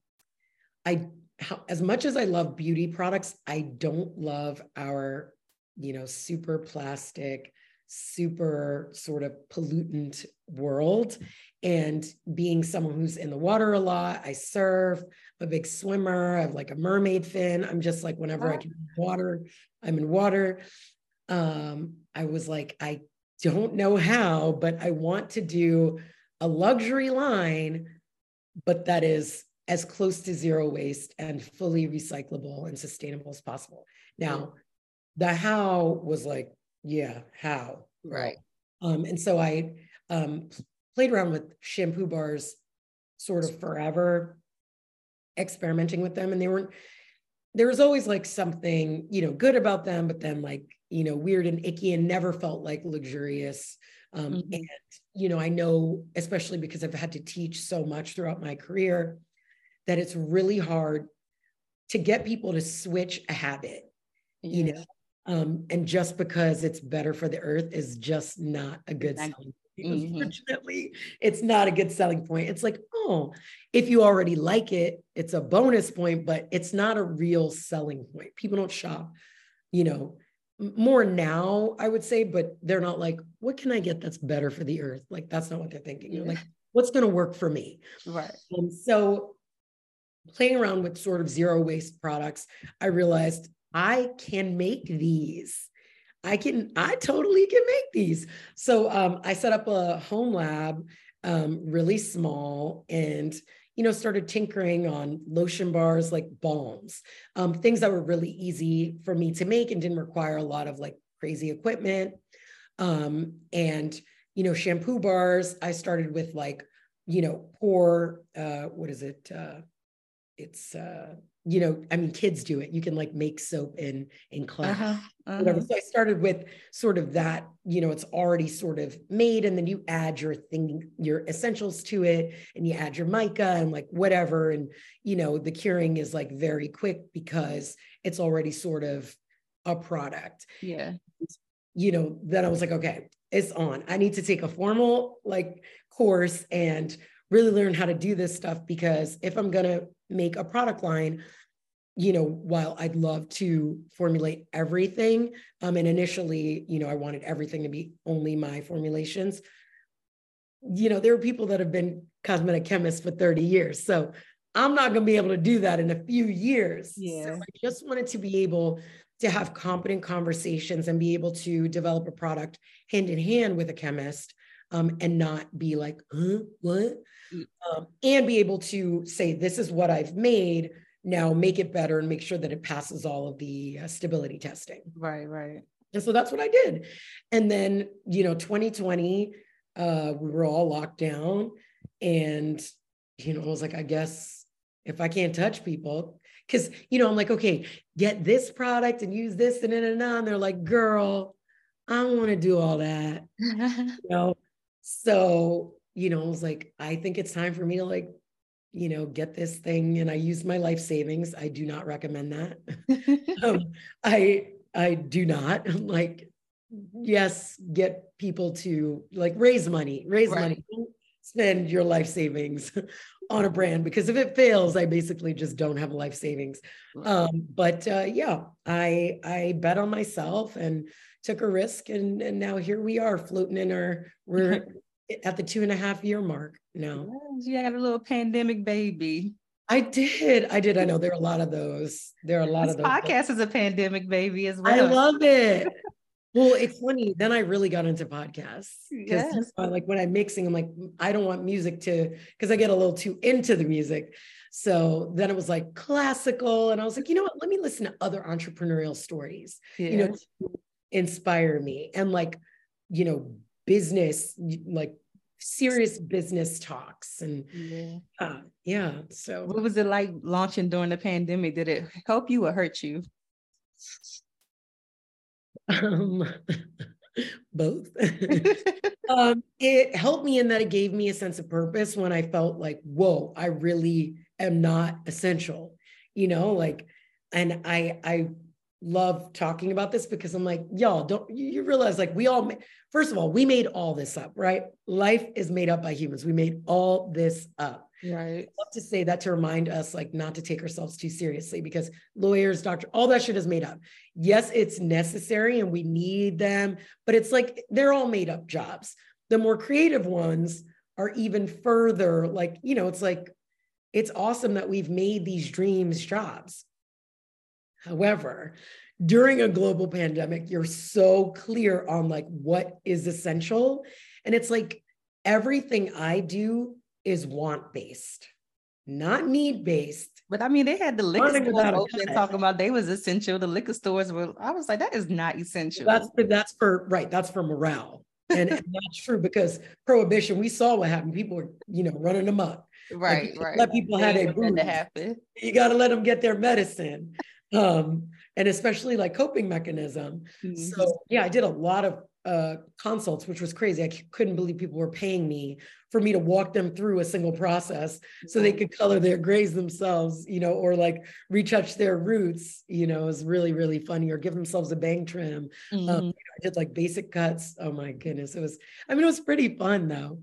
much as I love beauty products, I don't love our super plastic, super sort of pollutant world. And being someone who's in the water a lot, I surf, I'm a big swimmer, I have like a mermaid fin. I'm just like, whenever I can water, I'm in water. I was like, I don't know how, but I want to do a luxury line, but that is as close to zero waste and fully recyclable and sustainable as possible. Now, the how was like, yeah, how? Right. And so I played around with shampoo bars sort of forever, experimenting with them. And there was always like something, good about them, but then like, weird and icky and never felt like luxurious. And, I know, especially because I've had to teach so much throughout my career, that it's really hard to get people to switch a habit, and just because it's better for the earth is just not a good selling point. Unfortunately, it's not a good selling point. It's like, oh, if you already like it, it's a bonus point, but it's not a real selling point. People don't shop, more now, I would say, but they're not like, what can I get that's better for the earth? Like, that's not what they're thinking. They're like, what's going to work for me? Right. And so playing around with sort of zero waste products, I realized I can make these. I totally can make these. So I set up a home lab, really small, and started tinkering on lotion bars, like balms, things that were really easy for me to make and didn't require a lot of like crazy equipment. And shampoo bars, I started with like, pour, what is it? It's kids do it. You can like make soap in class. Whatever. So I started with sort of that, it's already sort of made, and then you add your essentials to it, and you add your mica and like whatever. And, the curing is like very quick because it's already sort of a product. Yeah. Then I was like, okay, it's on. I need to take a formal like course and really learn how to do this stuff, because if I'm going to make a product line, while I'd love to formulate everything, and initially, I wanted everything to be only my formulations, there are people that have been cosmetic chemists for 30 years. So I'm not going to be able to do that in a few years. Yeah. So I just wanted to be able to have competent conversations and be able to develop a product hand in hand with a chemist, and not be like, huh, what? And be able to say, this is what I've made, now make it better and make sure that it passes all of the stability testing. Right. And so that's what I did. And then, 2020, we were all locked down, and, I was like, I guess if I can't touch people, because, I'm like, okay, get this product and use this and they're like, girl, I don't want to do all that. So, I was like, I think it's time for me to like, get this thing. And I used my life savings. I do not recommend that. I do not like, yes, get people to like raise money, Don't spend your life savings on a brand, because if it fails, I basically just don't have life savings. But I bet on myself and took a risk, and now here we are floating we're at the 2.5 year mark now. You had a little pandemic baby. I did. I know there are a lot of those. There are a lot of those. Podcast is a pandemic baby as well. I love it. Well, it's funny. Then I really got into podcasts, because like when I'm mixing, I'm like, I don't want music because I get a little too into the music. So then it was like classical, and I was like, you know what? Let me listen to other entrepreneurial stories, to inspire me, and like, business, like serious business talks, and So what was it like launching during the pandemic? Did it help you or hurt you? Both. It helped me in that it gave me a sense of purpose when I felt like, whoa, I really am not essential, like, and I love talking about this because I'm like, y'all, don't you realize like first of all, we made all this up, right? Life is made up by humans. We made all this up. Right. I love to say that to remind us like not to take ourselves too seriously because lawyers, doctors, all that shit is made up. Yes, it's necessary and we need them, but it's like they're all made up jobs. The more creative ones are even further like, it's like, it's awesome that we've made these dreams jobs. However, during a global pandemic, you're so clear on like what is essential. And it's like everything I do is want-based, not need-based. But I mean, they had the liquor Wanting stores without a open cut. talking about they was essential. The liquor stores were, I was like, that is not essential. That's for morale. And that's true because prohibition, we saw what happened. People were, running amok. Right, like, right. Let people have their booze. You got to let them get their medicine. And especially like coping mechanism. Mm-hmm. So yeah, I did a lot of consults, which was crazy. I couldn't believe people were paying me for me to walk them through a single process so they could color their grays themselves, or like retouch their roots, it was really, really funny, or give themselves a bang trim. Mm-hmm. I did like basic cuts. Oh my goodness. It was pretty fun though.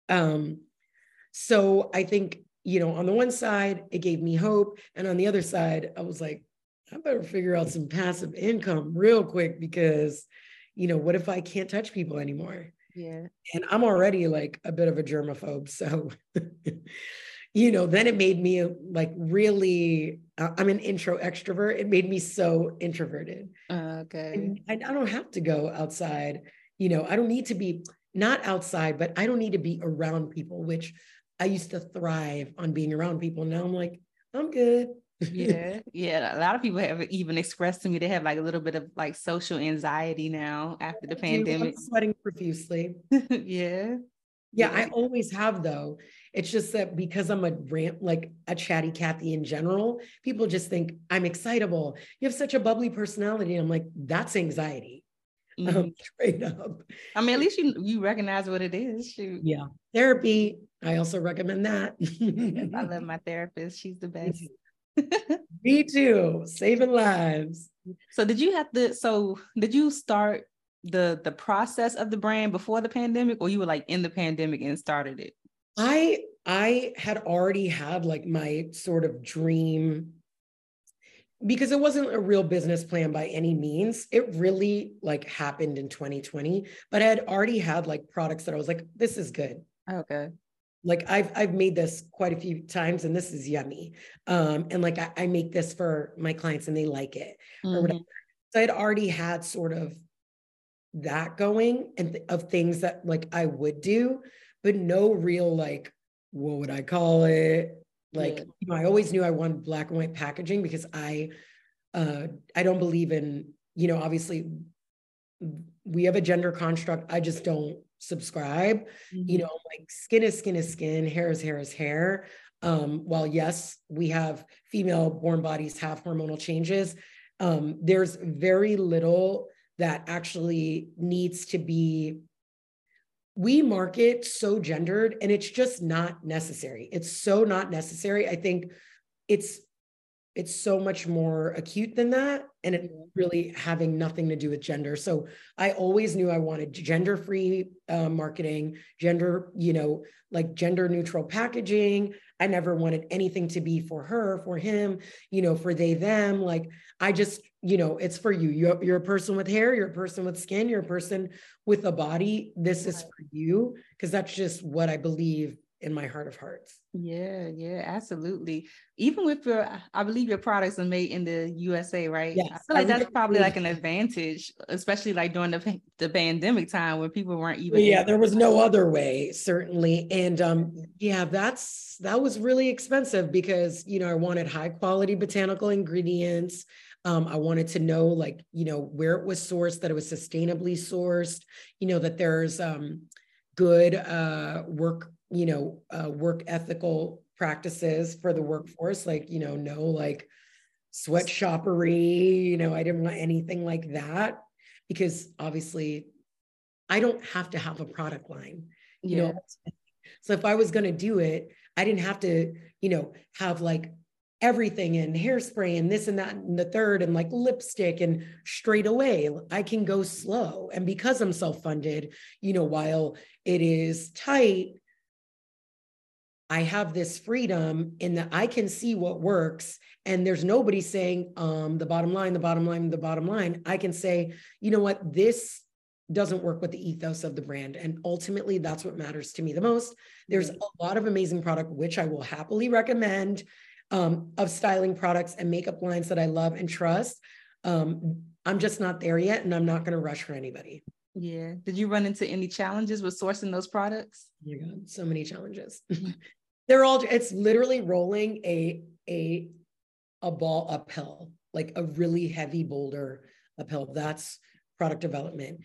So I think, on the one side, it gave me hope. And on the other side, I was like, I better figure out some passive income real quick because, what if I can't touch people anymore? Yeah. And I'm already like a bit of a germaphobe. So, then it made me like really, I'm an intro extrovert. It made me so introverted. Okay. And I don't have to go outside. I don't need to be not outside, but I don't need to be around people, which I used to thrive on being around people. Now I'm like, I'm good. Yeah. A lot of people have even expressed to me they have like a little bit of like social anxiety now after the pandemic. I'm sweating profusely. Yeah. I always have though. It's just that because I'm a chatty Cathy in general, people just think I'm excitable. You have such a bubbly personality. I'm like, that's anxiety. Mm-hmm. Straight up. I mean, at least you recognize what it is. Shoot. Yeah. Therapy. I also recommend that. I love my therapist. She's the best. Me too. Saving lives. So did you start the process of the brand before the pandemic, or you were like in the pandemic and started it? I had already had like my sort of dream, because it wasn't a real business plan by any means. It really like happened in 2020, but I had already had like products that I was like, this is good. Okay. Like I've made this quite a few times and this is yummy. And like I make this for my clients and they like it or whatever. So I'd already had sort of that going and of things that like I would do, but no real like, what would I call it? Like, I always knew I wanted black and white packaging because I don't believe in, obviously we have a gender construct. I just don't subscribe. Like skin is skin is skin, hair is hair is hair. While yes, we have female born bodies have hormonal changes, there's very little that actually needs to be. We market so gendered and it's just not necessary. It's so not necessary. I think it's so much more acute than that. And it really having nothing to do with gender. So I always knew I wanted gender-free marketing, gender neutral packaging. I never wanted anything to be for her, for him, for they, them. Like, I just, it's for you. You're a person with hair, you're a person with skin, you're a person with a body. This is for you. Because that's just what I believe in my heart of hearts. Yeah, absolutely. Even with I believe your products are made in the USA, right? Yes, I feel like that's probably like an advantage, especially like during the pandemic time when people weren't even. Yeah, there was no other way, certainly. And that was really expensive because, I wanted high quality botanical ingredients. I wanted to know where it was sourced, that it was sustainably sourced, that there's good work ethical practices for the workforce, no sweatshoppery, I didn't want anything like that because obviously I don't have to have a product line, so if I was going to do it, I didn't have to, have like everything and hairspray and this and that and the third and like lipstick, and straight away I can go slow. And because I'm self-funded, while it is tight, I have this freedom in that I can see what works, and there's nobody saying the bottom line, the bottom line, the bottom line. I can say, you know what, this doesn't work with the ethos of the brand. And ultimately, that's what matters to me the most. There's a lot of amazing product, which I will happily recommend, of styling products and makeup lines that I love and trust. I'm just not there yet, and I'm not going to rush for anybody. Yeah. Did you run into any challenges with sourcing those products? Oh my God, so many challenges. It's literally rolling a ball uphill, like a really heavy boulder uphill. That's product development.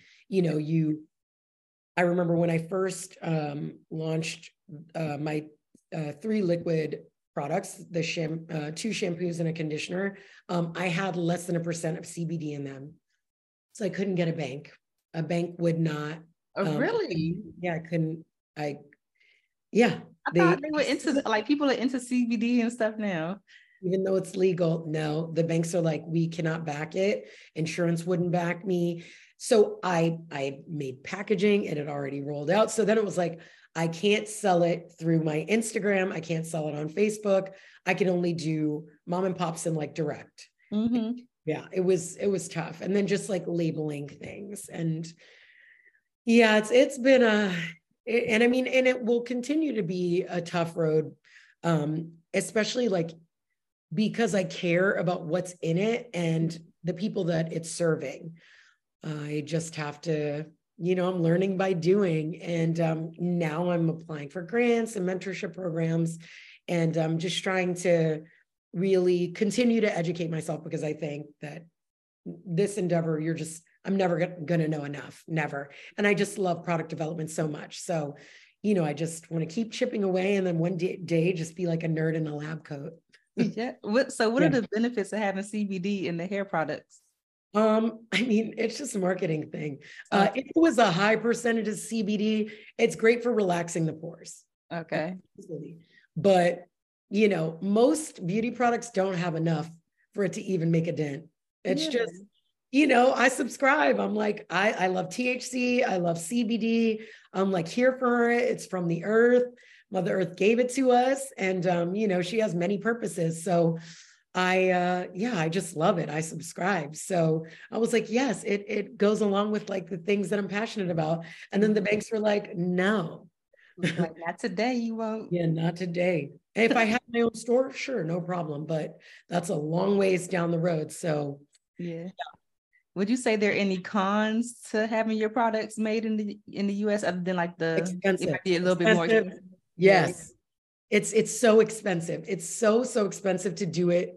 I remember when I first launched my 3 liquid products, the 2 shampoos and a conditioner, I had less than 1% of CBD in them. So I couldn't get a bank. A bank would not. Oh, really? Yeah, I couldn't. I thought they were into, like, people are into CBD and stuff now. Even though it's legal, no, the banks are like, we cannot back it. Insurance wouldn't back me. So I made packaging, it had already rolled out. So then it was like, I can't sell it through my Instagram. I can't sell it on Facebook. I can only do mom and pops and like direct. Mm-hmm. Yeah, it was tough. And then just like labeling things. And yeah, it's been and it will continue to be a tough road, especially like, because I care about what's in it and the people that it's serving. I just have to, I'm learning by doing. And now I'm applying for grants and mentorship programs. And I'm just trying to really continue to educate myself, because I think that this endeavor, I'm never going to know enough, never. And I just love product development so much. So, I just want to keep chipping away, and then one day just be like a nerd in a lab coat. Yeah. What are the benefits of having CBD in the hair products? It's just a marketing thing. If it was a high percentage of CBD, it's great for relaxing the pores. Okay. But, most beauty products don't have enough for it to even make a dent. It's just, I subscribe. I'm like, I love THC. I love CBD. I'm like here for it. It's from the earth. Mother Earth gave it to us. And, she has many purposes. So I just love it. I subscribe. So I was like, yes, it goes along with like the things that I'm passionate about. And then the banks were like, no. Like, not today, you won't. Yeah, not today. If I had my own store, sure, no problem. But that's a long ways down the road. So yeah. Would you say there are any cons to having your products made in the US, other than like expensive. It might be a little bit more expensive? Yes. Yeah. It's so expensive. It's so expensive to do it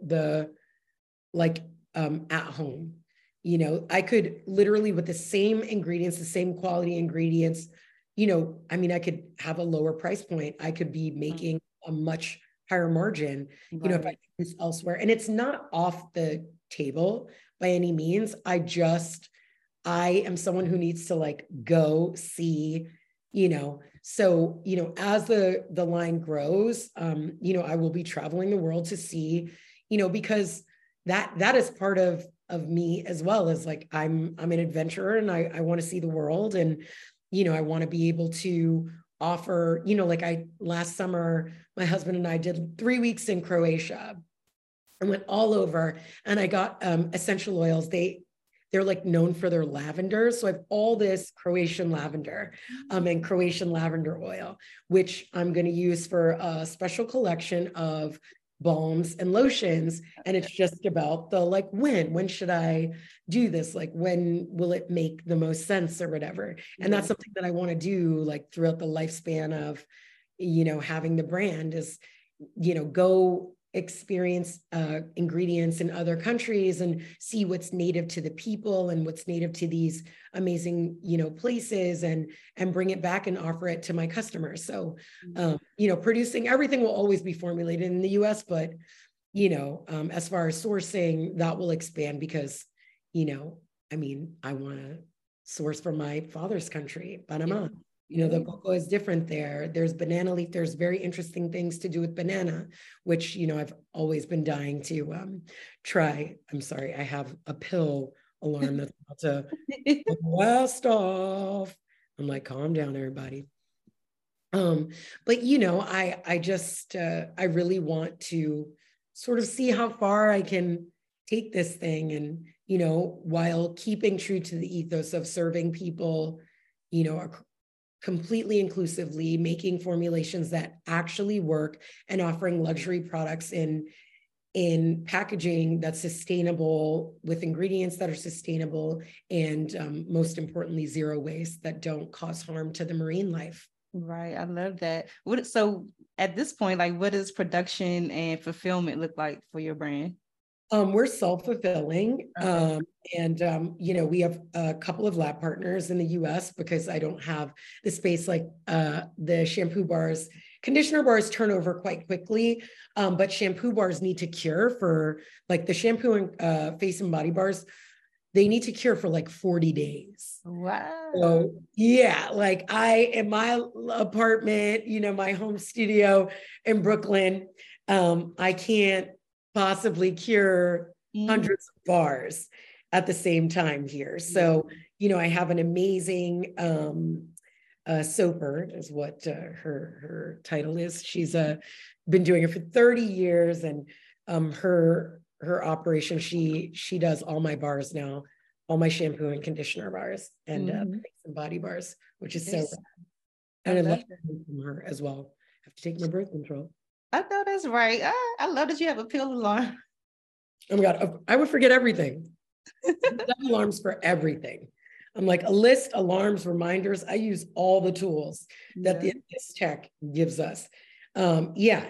at home. I could literally, with the same ingredients, the same quality ingredients, I could have a lower price point. I could be making a much higher margin, right. If I do this elsewhere. And it's not off the table by any means. I am someone who needs to like go see, so, as the line grows, I will be traveling the world to see, because that is part of me, as well as like, I'm an adventurer, and I want to see the world. And, I want to be able to offer, last summer, my husband and I did 3 weeks in Croatia. I went all over, and I got essential oils. They're like known for their lavender. So I have all this Croatian lavender and Croatian lavender oil, which I'm going to use for a special collection of balms and lotions. And it's just about the like, when should I do this? Like, when will it make the most sense or whatever? And that's something that I want to do like throughout the lifespan of, having the brand is, go experience ingredients in other countries and see what's native to the people and what's native to these amazing, places, and bring it back and offer it to my customers. So, producing everything will always be formulated in the US, but, as far as sourcing, that will expand because, I want to source from my father's country, Panama. You know, the cocoa is different there. There's banana leaf. There's very interesting things to do with banana, which, you know, I've always been dying to try. I'm sorry, I have a pill alarm that's about to blast off. I'm like, calm down, everybody. But you know, I just I really want to sort of see how far I can take this thing, and you know, while keeping true to the ethos of serving people, you know, completely inclusively, making formulations that actually work, and offering luxury products in packaging that's sustainable, with ingredients that are sustainable, and most importantly, zero waste that don't cause harm to the marine life. Right. I love that. So at this point, like, what does production and fulfillment look like for your brand? We're self-fulfilling. Okay. You know, we have a couple of lab partners in the US, because I don't have the space like the shampoo bars. Conditioner bars turn over quite quickly, but shampoo bars need to cure for, like, the shampoo and face and body bars, they need to cure for like 40 days. Wow. So yeah, like in my apartment, you know, my home studio in Brooklyn, I can't possibly cure hundreds of bars at the same time here. So, you know, I have an amazing soaper is what her title is. She's been doing it for 30 years, and her operation, she does all my bars now, all my shampoo and conditioner bars, and face and body bars, which is so rad. And I love that from her as well. I have to take my birth control. I know that's right. I love that you have a pill alarm. Oh my God, I would forget everything. Alarms for everything. I'm like, a list, alarms, reminders. I use all the tools that this tech gives us. Yeah,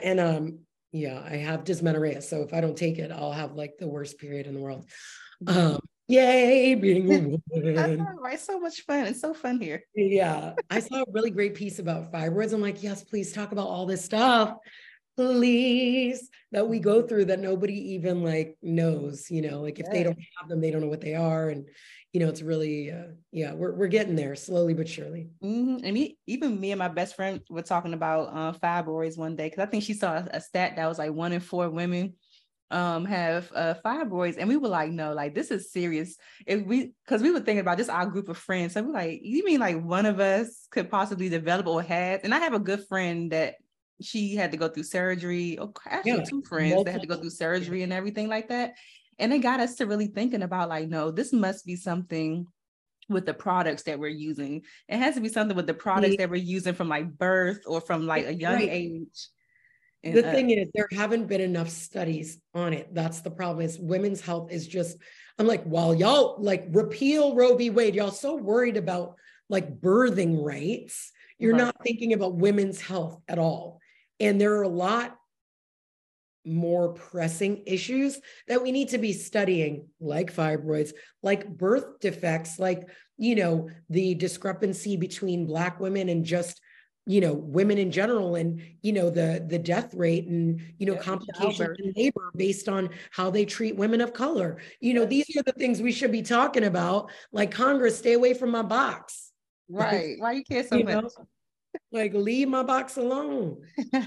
I have dysmenorrhea. So if I don't take it, I'll have like the worst period in the world. Yay, being a woman. Right, so much fun. It's so fun here. Yeah, I saw a really great piece about fibroids. I'm like, yes, please talk about all this stuff, please, that we go through that nobody even like knows, you know, like if they don't have them, they don't know what they are. And, you know, it's really, we're getting there slowly but surely. And even me and my best friend were talking about fibroids one day, because I think she saw a stat that was like 1 in 4 women have fibroids, and we were like, no, like this is serious. Because we were thinking about just our group of friends, so we're like, you mean like one of us could possibly develop or have? And I have a good friend that she had to go through surgery. Actually, 2 friends that had to go through surgery and everything like that, and it got us to really thinking about like, no, this must be something with the products that we're using. It has to be something with the products that we're using from like birth or from like a young age. The thing is, there haven't been enough studies on it. That's the problem. Is women's health is just, I'm like, while y'all like repeal Roe v. Wade, y'all so worried about like birthing rights, you're not thinking about women's health at all. And there are a lot more pressing issues that we need to be studying, like fibroids, like birth defects, like, you know, the discrepancy between Black women and just, you know, women in general, and, you know, the death rate and, you know, complications in labor based on how they treat women of color. You know, these are the things we should be talking about. Like, Congress, stay away from my box. Right. Why you care so much? Know? Like, leave my box alone.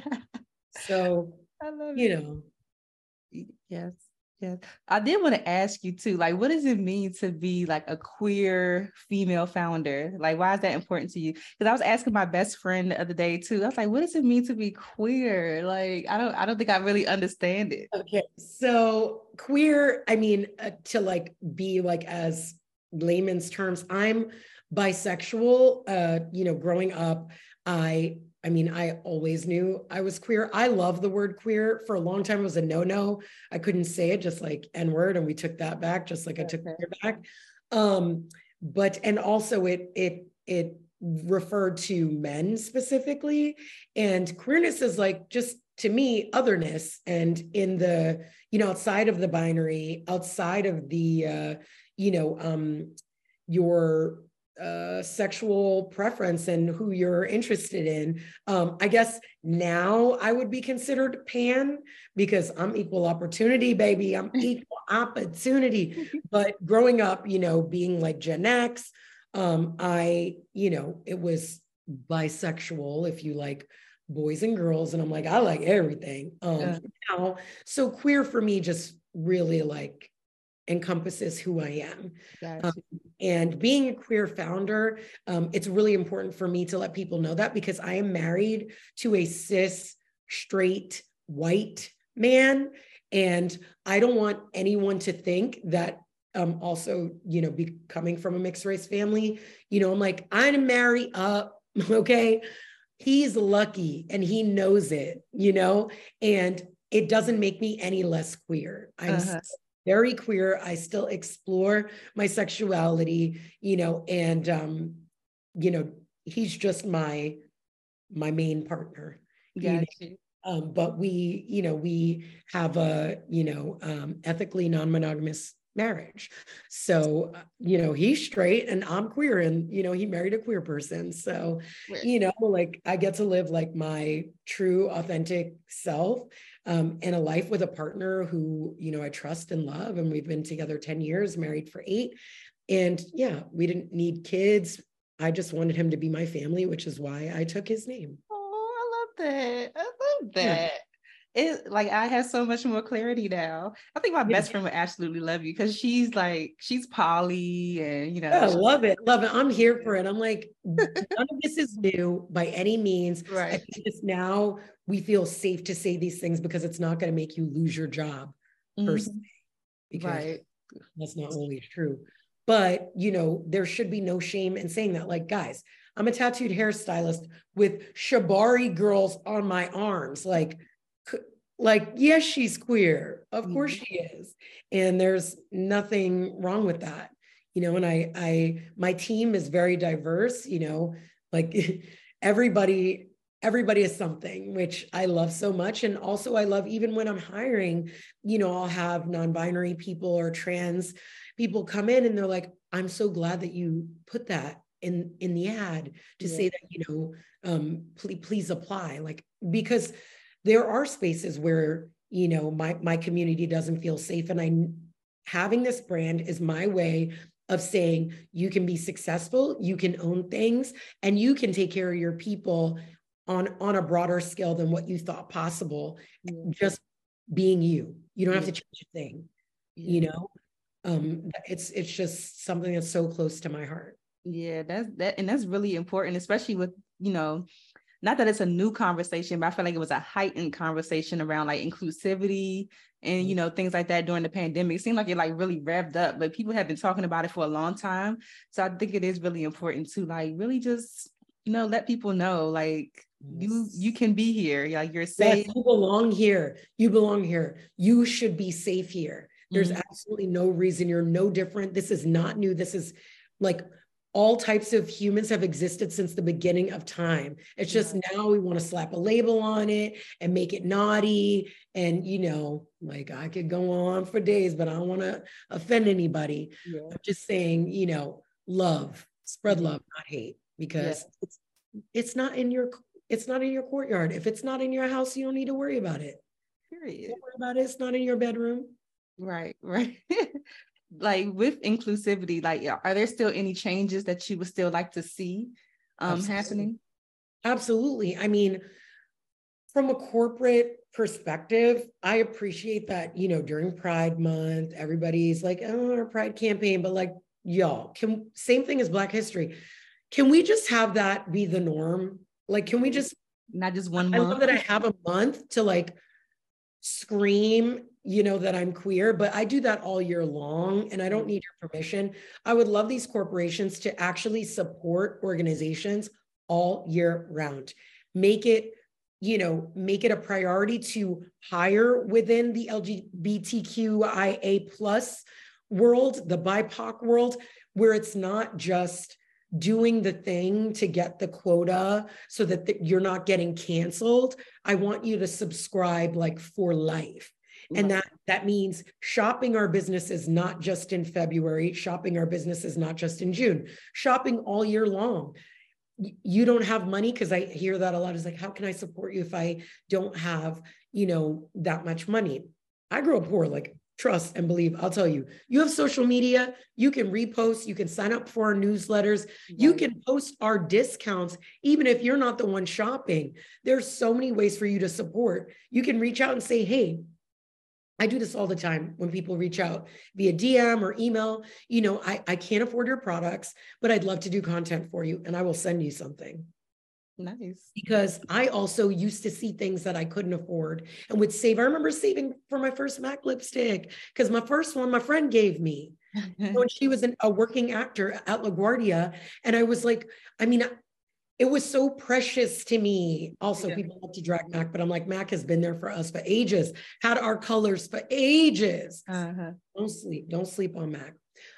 So, I love you know. Yes. I did want to ask you too, like, what does it mean to be like a queer female founder? Like, why is that important to you? Because I was asking my best friend the other day too. I was like, what does it mean to be queer? Like, I don't think I really understand it. Okay. So queer, I mean, to like be like, as layman's terms, I'm bisexual. You know, growing up, I mean, I always knew I was queer. I love the word queer. For a long time, it was a no-no. I couldn't say it, just like N-word, and we took that back, just like I took queer back. But, and also it referred to men specifically. And queerness is like, just to me, otherness. And in the, you know, outside of the binary, outside of the, you know, your sexual preference and who you're interested in. I guess now I would be considered pan, because I'm equal opportunity, baby. I'm equal opportunity. But growing up, you know, being like Gen X, you know, it was bisexual, if you like boys and girls, and I'm like, I like everything. Now, so queer for me just really like encompasses who I am. And being a queer founder, it's really important for me to let people know that, because I am married to a cis, straight, white man. And I don't want anyone to think that also, you know, be coming from a mixed race family, you know, I'm like, I'm married up, okay? He's lucky and he knows it, you know, and it doesn't make me any less queer. I'm very queer. I still explore my sexuality, you know, and, you know, he's just my main partner. But we, you know, we have a, you know, ethically non-monogamous marriage. So, you know, he's straight and I'm queer, and, you know, he married a queer person. So, you know, like I get to live like my true, authentic self, in a life with a partner who, you know, I trust and love. And we've been together 10 years, married for 8. And yeah, we didn't need kids. I just wanted him to be my family, which is why I took his name. Oh, I love that. I love that. It like I have so much more clarity now. I think my best friend would absolutely love you, because she's poly, and you know. I love it. I'm here for it. I'm like, none of this is new by any means. I think just now we feel safe to say these things because it's not going to make you lose your job per se, because that's not always true. But, you know, there should be no shame in saying that. Like, guys, I'm a tattooed hairstylist with Shibari girls on my arms. Like, yes, she's queer. Of course she is. And there's nothing wrong with that. You know, and my team is very diverse, you know, like everybody is something, which I love so much. And also I love, even when I'm hiring, you know, I'll have non-binary people or trans people come in and they're like, I'm so glad that you put that in the ad to say that, you know, please apply. Like, because there are spaces where, you know, my community doesn't feel safe. And having this brand is my way of saying you can be successful, you can own things, and you can take care of your people on a broader scale than what you thought possible. Just being you. You don't have to change a thing, you know? It's just something that's so close to my heart. Yeah, that's really important, especially with, you know, not that it's a new conversation, but I feel like it was a heightened conversation around like inclusivity and, you know, things like that during the pandemic. It seemed like it like really revved up, but people have been talking about it for a long time. So I think it is really important to like really just, you know, let people know like you can be here. Like you're safe. Yes, you belong here. You belong here. You should be safe here. There's absolutely no reason. You're no different. This is not new. This is like all types of humans have existed since the beginning of time. It's just now we want to slap a label on it and make it naughty. And, you know, like I could go on for days, but I don't want to offend anybody. I'm just saying, you know, love, spread love, not hate, because it's not in your courtyard. If it's not in your house, you don't need to worry about it. Period. Don't worry about it. It's not in your bedroom. Right. Like with inclusivity, like are there still any changes that you would still like to see happening? Absolutely. I mean, from a corporate perspective, I appreciate that, you know, during Pride Month, everybody's like, oh, our Pride campaign, but like, y'all, same thing as Black History. Can we just have that be the norm? Like, can we just not just one month? I love that I have a month to like scream, you know, that I'm queer, but I do that all year long and I don't need your permission. I would love these corporations to actually support organizations all year round. Make it a priority to hire within the LGBTQIA plus world, the BIPOC world, where it's not just doing the thing to get the quota so that you're not getting canceled. I want you to subscribe like for life. And that means shopping our business is not just in February, shopping our business is not just in June, shopping all year long. You don't have money, because I hear that a lot, is like, how can I support you if I don't have, you know, that much money? I grew up poor. Like trust and believe. I'll tell you, you have social media, you can repost, you can sign up for our newsletters, you can post our discounts, even if you're not the one shopping. There's so many ways for you to support. You can reach out and say, hey, I do this all the time when people reach out via DM or email. You know, I can't afford your products, but I'd love to do content for you and I will send you something. Nice. Because I also used to see things that I couldn't afford and would save. I remember saving for my first MAC lipstick because my first one, my friend gave me when she was a working actor at LaGuardia. And I was like, I mean, it was so precious to me. Also, people love to drag MAC, but I'm like, MAC has been there for us for ages, had our colors for ages. Don't sleep on MAC.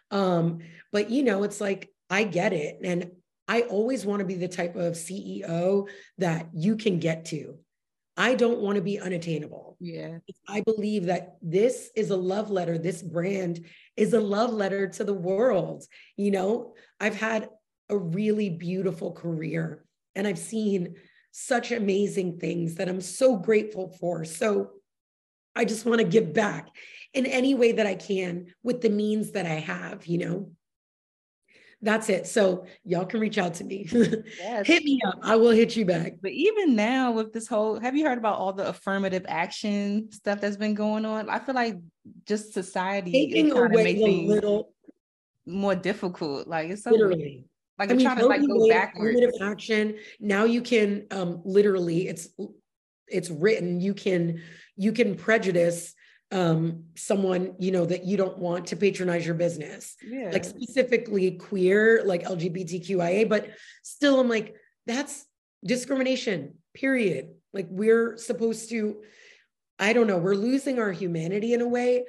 But you know, it's like, I get it. And I always want to be the type of CEO that you can get to. I don't want to be unattainable. Yeah. I believe that this is a love letter. This brand is a love letter to the world. You know, I've had a really beautiful career and I've seen such amazing things that I'm so grateful for. So I just want to give back in any way that I can with the means that I have, you know. That's it. So y'all can reach out to me. Yes. Hit me up. I will hit you back. But even now with this whole, have you heard about all the affirmative action stuff that's been going on? I feel like just society taking away a little more difficult. Like it's so literally weird. Like it's trying to like go backwards. Affirmative action. Now you can literally it's written. You can prejudice someone, you know, that you don't want to patronize your business, like specifically queer, like LGBTQIA, but still I'm like, that's discrimination, period. Like we're supposed to, I don't know, we're losing our humanity in a way,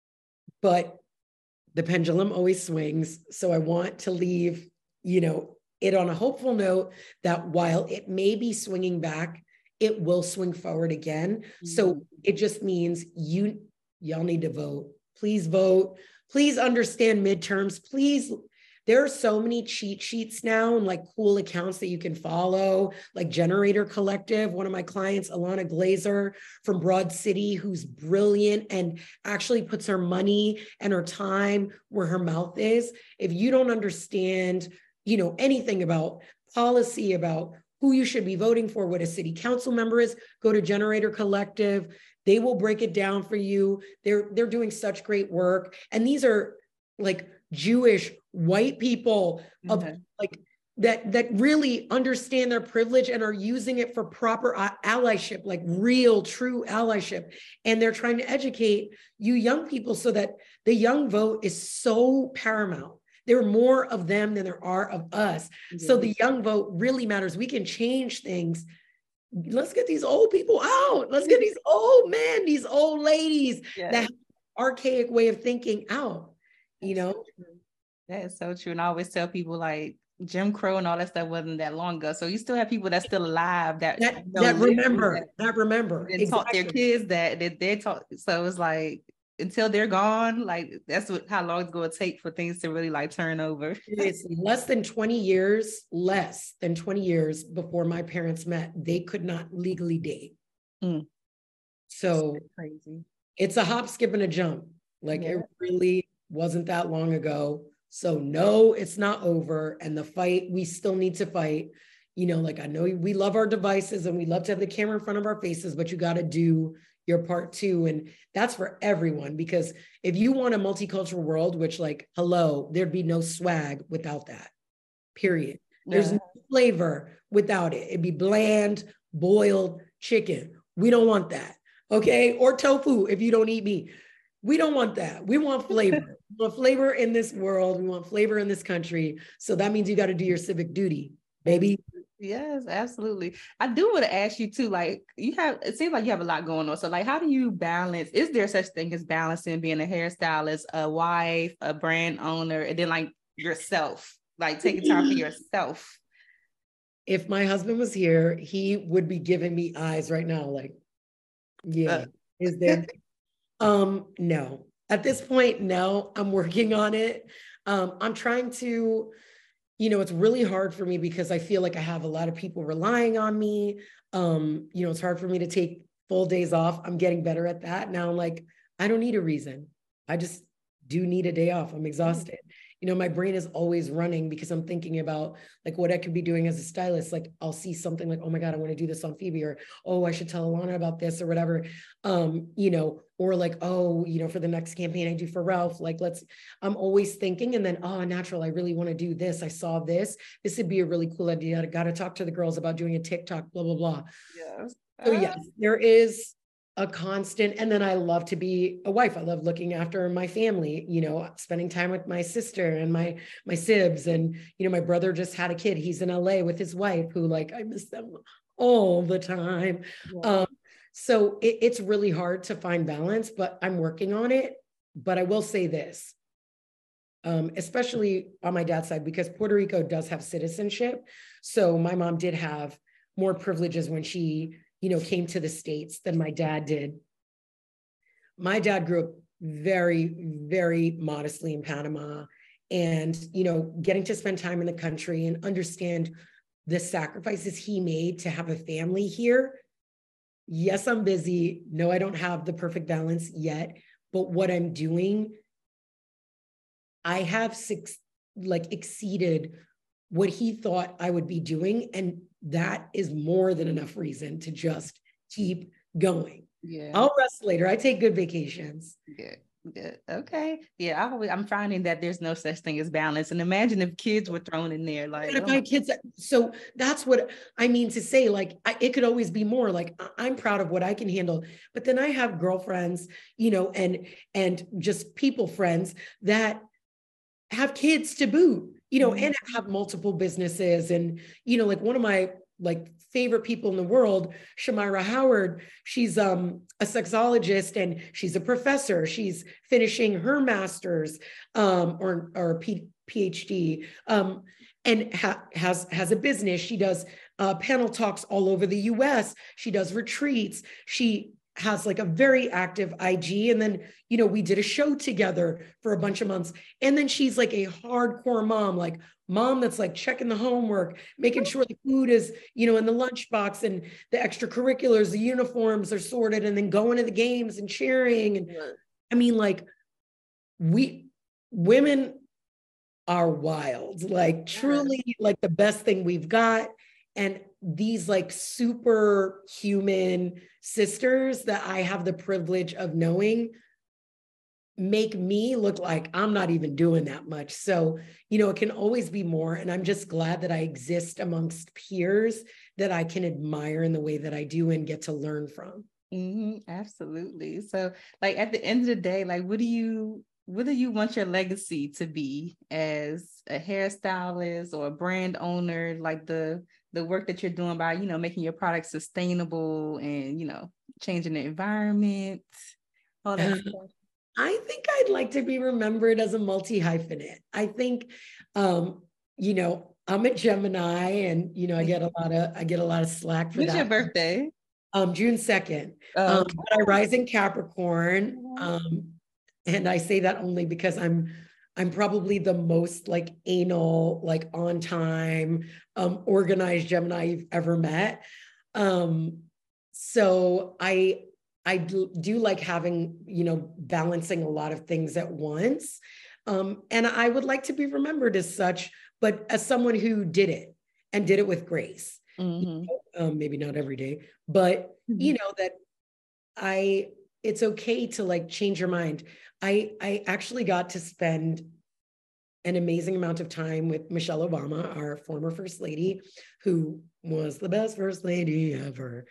but the pendulum always swings. So I want to leave, you know, it on a hopeful note that while it may be swinging back, it will swing forward again. Mm-hmm. So it just means y'all need to vote. Please vote. Please understand midterms. Please. There are so many cheat sheets now and like cool accounts that you can follow, like Generator Collective. One of my clients, Alana Glazer from Broad City, who's brilliant and actually puts her money and her time where her mouth is. If you don't understand, you know, anything about policy, about who you should be voting for, what a city council member is, go to Generator Collective. They will break it down for you. They're doing such great work. And these are like Jewish white people of like that really understand their privilege and are using it for proper allyship, like real, true allyship. And they're trying to educate you young people so that the young vote is so paramount. There are more of them than there are of us. Mm-hmm. So the young vote really matters. We can change things. Let's get these old people out. Let's get these old men, these old ladies that have archaic way of thinking out, you know? That is so true. And I always tell people like Jim Crow and all that stuff wasn't that long ago. So you still have people that's still alive that remember and exactly. Taught their kids that they taught. So it's like, until they're gone, like that's how long it's going to take for things to really like turn over. It's less than 20 years before my parents met. They could not legally date. So crazy. It's a hop, skip, and a jump. Like it really wasn't that long ago. So no, it's not over. And the fight, we still need to fight. You know, like I know we love our devices and we love to have the camera in front of our faces, but you got to do your part too. And that's for everyone, because if you want a multicultural world, which like, hello, there'd be no swag without that, period. There's no flavor without it. It'd be bland, boiled chicken. We don't want that. Okay. Or tofu if you don't eat meat. We don't want that. We want flavor. We want flavor in this world. We want flavor in this country. So that means you got to do your civic duty, baby. Yes, absolutely. I do want to ask you too, like it seems like you have a lot going on. So like, how do you balance, is there such thing as balancing being a hairstylist, a wife, a brand owner, and then like yourself, like taking time for yourself? If my husband was here, he would be giving me eyes right now. Like, is there? No, at this point, no, I'm working on it. I'm trying to, you know, it's really hard for me because I feel like I have a lot of people relying on me. You know, it's hard for me to take full days off. I'm getting better at that. Now I'm like, I don't need a reason. I just do need a day off. I'm exhausted. You know, my brain is always running because I'm thinking about like what I could be doing as a stylist. Like I'll see something like, oh my God, I want to do this on Phoebe, or, oh, I should tell Alana about this or whatever. You know, or like, oh, you know, for the next campaign I do for Ralph, like I'm always thinking, and then, oh, natural, I really want to do this. I saw this. This would be a really cool idea. I got to talk to the girls about doing a TikTok, blah, blah, blah. Yes. So yes, there is a constant. And then I love to be a wife. I love looking after my family, you know, spending time with my sister and my sibs. And, you know, my brother just had a kid. He's in LA with his wife, who, like, I miss them all the time. Yeah. So it's really hard to find balance, but I'm working on it. But I will say this, especially on my dad's side, because Puerto Rico does have citizenship. So my mom did have more privileges when she, you know, came to the States than my dad did. My dad grew up very, very modestly in Panama, and, you know, getting to spend time in the country and understand the sacrifices he made to have a family here. Yes, I'm busy. No, I don't have the perfect balance yet, but what I'm doing, I have exceeded what he thought I would be doing. And that is more than enough reason to just keep going. Yeah. I'll rest later. I take good vacations. Good. Okay. Yeah. I'm finding that there's no such thing as balance. And imagine if kids were thrown in there, like, if my kids, so that's what I mean to say, like, it could always be more. Like, I'm proud of what I can handle, but then I have girlfriends, you know, and just people friends that have kids to boot, you know, and have multiple businesses. And, you know, like one of my like favorite people in the world, Shamira Howard, she's a sexologist and she's a professor. She's finishing her master's or PhD, and has a business. She does panel talks all over the US. She does retreats. She has like a very active IG. And then, you know, we did a show together for a bunch of months. And then she's like a hardcore mom, like mom that's like checking the homework, making sure the food is, you know, in the lunchbox, and the extracurriculars, the uniforms are sorted, and then going to the games and cheering. And I mean, like, women are wild, like truly like the best thing we've got. And these like superhuman sisters that I have the privilege of knowing make me look like I'm not even doing that much. So, you know, it can always be more. And I'm just glad that I exist amongst peers that I can admire in the way that I do and get to learn from. Absolutely. So like at the end of the day, like, what do you want your legacy to be as a hairstylist or a brand owner? Like the work that you're doing by, you know, making your product sustainable and, you know, changing the environment, all that stuff. I think I'd like to be remembered as a multi-hyphenate. I think, you know, I'm a Gemini, and, you know, I get a lot of slack for that. When's your birthday? June 2nd. But I rise in Capricorn. And I say that only because I'm probably the most like anal, like on time, organized Gemini you've ever met. So I do like having, you know, balancing a lot of things at once. And I would like to be remembered as such, but as someone who did it and did it with grace. You know, maybe not every day, but you know, that it's okay to like change your mind. I actually got to spend an amazing amount of time with Michelle Obama, our former first lady, who was the best first lady ever.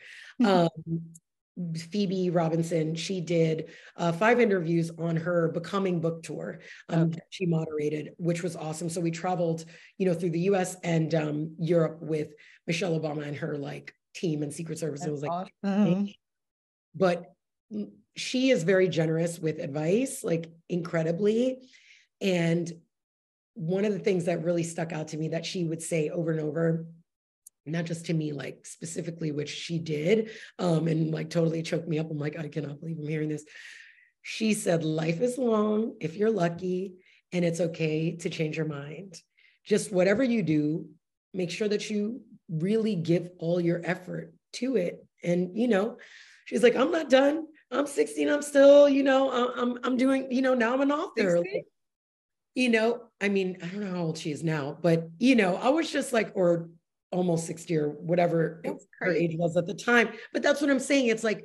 Phoebe Robinson, she did 5 interviews on her Becoming book tour. She moderated, which was awesome. So we traveled, you know, through the US and Europe with Michelle Obama and her like team and Secret Service. It was like, awesome. But she is very generous with advice, like incredibly. And one of the things that really stuck out to me that she would say over and over, not just to me, like specifically, which she did, and like totally choked me up. I'm like, I cannot believe I'm hearing this. She said, life is long if you're lucky, and it's okay to change your mind. Just whatever you do, make sure that you really give all your effort to it. And, you know, she's like, I'm not done. I'm 16. I'm still, I'm doing, now I'm an author. 60? Like, I mean, I don't know how old she is now, but, I was just like, or almost 60 or whatever That's her crazy. age was at the time. But that's what I'm saying. It's like,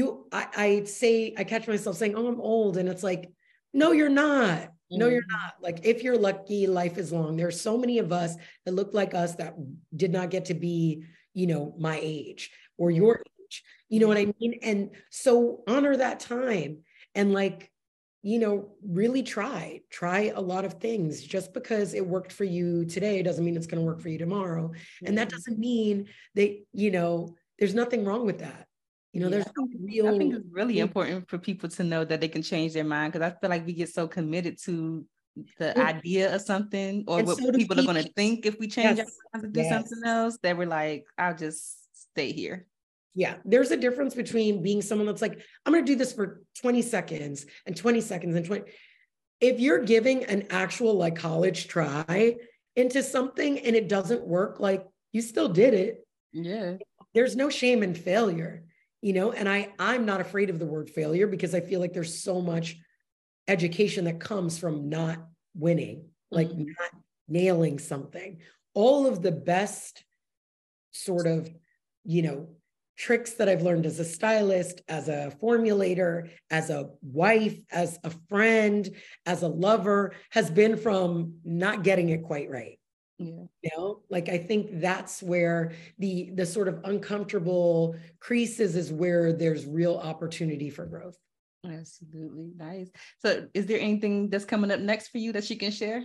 I catch myself saying, oh, I'm old. And it's like, no, you're not. No, you're Mhm. not. Like, if you're lucky, life is long. There's so many of us that look like us that did not get to be, my age or Yeah. your age. You know Yeah. what I mean? And so honor that time and like, really try a lot of things. Just because it worked for you today doesn't mean it's going to work for you tomorrow. And that Mhm. doesn't mean that, there's nothing wrong with that. Yeah, There's I no think I think real, it's really important for people to know that they can change their mind, because I feel like we get so committed to the well, idea of something or and what so do people are going to people. think if we change our Yes. minds to do something Yes. else, that we're like, I'll just stay here. Yeah, there's a difference between being someone that's like, I'm going to do this for 20 seconds and 20 seconds and 20. If you're giving an actual like college try into something and it doesn't work, like you still did it. Yeah. There's no shame in failure, and I'm not afraid of the word failure because I feel like there's so much education that comes from not winning, like Mhm. not nailing something. All of the best sort of, you know, tricks that I've learned as a stylist, as a formulator, as a wife, as a friend, as a lover has been from not getting it quite right. Yeah. Like I think that's where the sort of uncomfortable creases is where there's real opportunity for growth. Absolutely. Nice. So is there anything that's coming up next for you that you can share?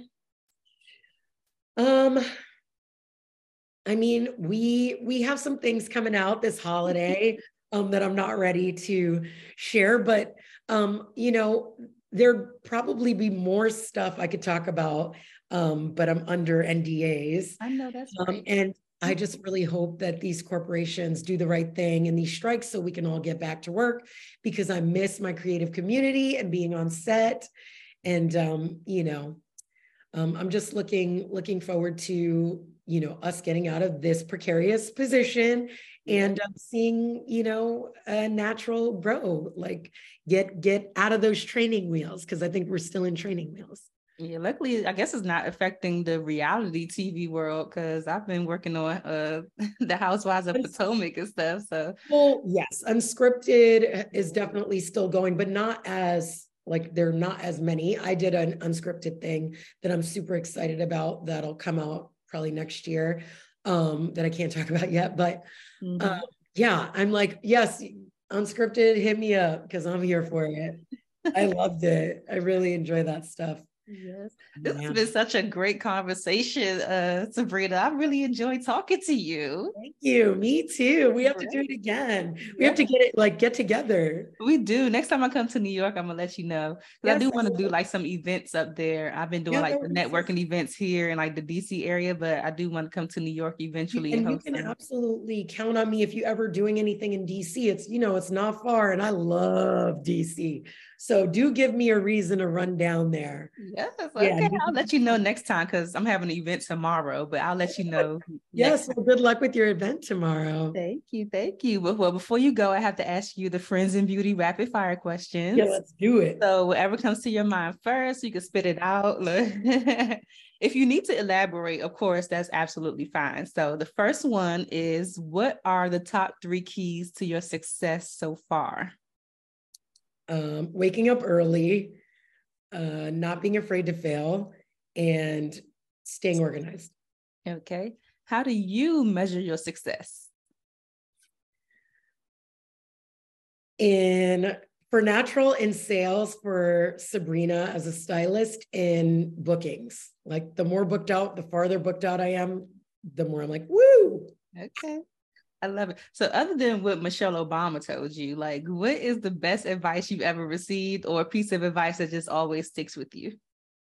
Um, I mean, we have some things coming out this holiday that I'm not ready to share, but there probably be more stuff I could talk about, but I'm under NDAs. I know that's right. And I just really hope that these corporations do the right thing in these strikes so we can all get back to work, because I miss my creative community and being on set. And I'm just looking forward to us getting out of this precarious position Yeah. and seeing a natural grow, like get out of those training wheels, because I think we're still in training wheels. Yeah, luckily, I guess it's not affecting the reality TV world, because I've been working on the Housewives of Potomac and stuff. So, Well, yes, unscripted is definitely still going, but not as like there are not as many. I did an unscripted thing that I'm super excited about that'll come out probably next year, that I can't talk about yet. But mhm. yeah, I'm like, yes, unscripted, hit me up because I'm here for it. I loved it. I really enjoy that stuff. Yes, this has Yeah. been such a great conversation, Sabrina. I really enjoyed talking to you. Thank you. Me too. We have to do Great. it again. We have Yeah, to get together. we do. Next time I come to New York, I'm gonna let you know, because I Yes. do want to do like some events up there. I've been doing Yeah, like that the would be so networking events here in like the DC area, but I do want to come to New York eventually and and you host can some. absolutely count on me if you ever doing anything in DC. It's not far and I love DC. So do give me a reason to run down there. Yes, Yeah. okay. I'll let you know next time, because I'm having an event tomorrow, but I'll let you know next Yes. time. Well, good luck with your event tomorrow. Thank you. Thank you. But well, before you go, I have to ask you the Friends in Beauty rapid fire Yeah, questions. let's do it. So whatever comes to your mind first, you can spit it out. If you need to elaborate, of course, that's absolutely fine. So the first one is, what are the top 3 keys to your success so far? Waking up early, not being afraid to fail, and staying organized. Okay. How do you measure your success? For natural in sales, for Sabrina as a stylist, in bookings. Like the more booked out, the farther booked out I am, the more I'm like, woo. Okay. I love it. So other than what Michelle Obama told you, like, what is the best advice you've ever received, or a piece of advice that just always sticks with you?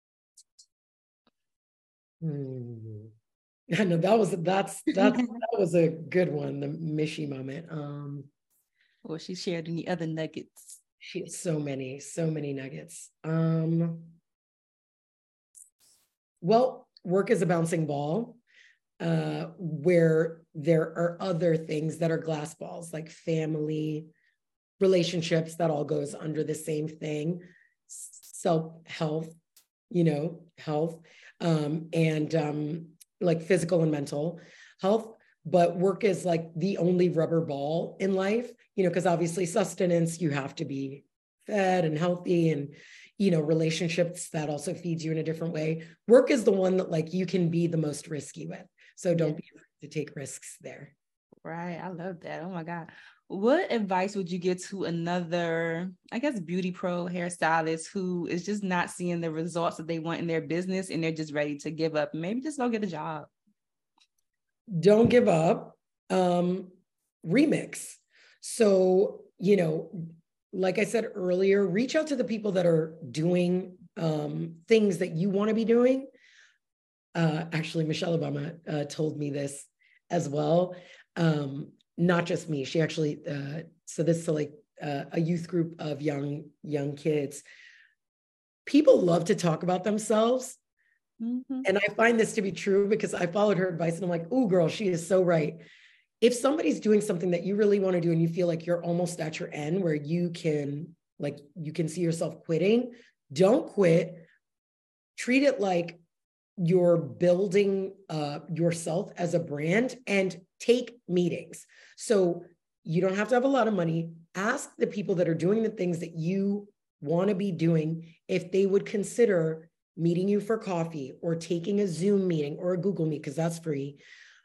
I know that was a good one, the Mishi moment. Or she shared any other nuggets? She has so many nuggets. Well, work is a bouncing ball, where there are other things that are glass balls, like family, relationships, that all goes under the same thing. Self-health, health, and like physical and mental health. But work is like the only rubber ball in life, because obviously sustenance, you have to be fed and healthy, and, relationships, that also feeds you in a different way. Work is the one that like you can be the most risky with. So don't be afraid to take risks there. Right. I love that. Oh my God. What advice would you give to another, I guess, beauty pro hairstylist who is just not seeing the results that they want in their business and they're just ready to give up? Maybe just go get a job. Don't give up. Remix. So, like I said earlier, reach out to the people that are doing things that you want to be doing. Actually, Michelle Obama told me this as well. Not just me. She actually, so this is like a youth group of young kids. People love to talk about themselves. Mm-hmm. And I find this to be true because I followed her advice and I'm like, oh, girl, she is so right. If somebody's doing something that you really want to do and you feel like you're almost at your end where you can see yourself quitting, don't quit. Treat it like you're building yourself as a brand, and take meetings. So you don't have to have a lot of money. Ask the people that are doing the things that you want to be doing if they would consider meeting you for coffee or taking a Zoom meeting or a Google Meet, because that's free.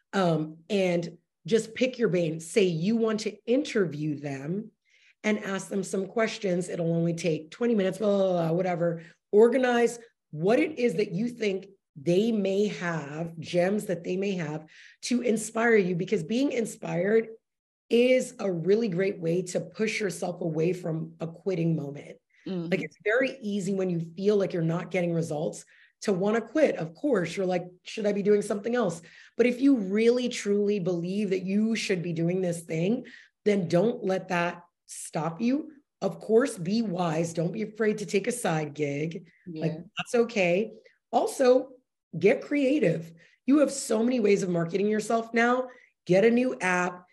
And just pick your bane. Say you want to interview them and ask them some questions. It'll only take 20 minutes, blah, blah, blah, whatever. Organize what it is that you think they may have, gems that they may have to inspire you, because being inspired is a really great way to push yourself away from a quitting moment. Mm-hmm. Like, it's very easy when you feel like you're not getting results to want to quit. Of course, you're like, should I be doing something else? But if you really, truly believe that you should be doing this thing, then don't let that stop you. Of course, be wise. Don't be afraid to take a side gig. Yeah. Like, that's okay. Also, get creative. You have so many ways of marketing yourself now. Get a new app,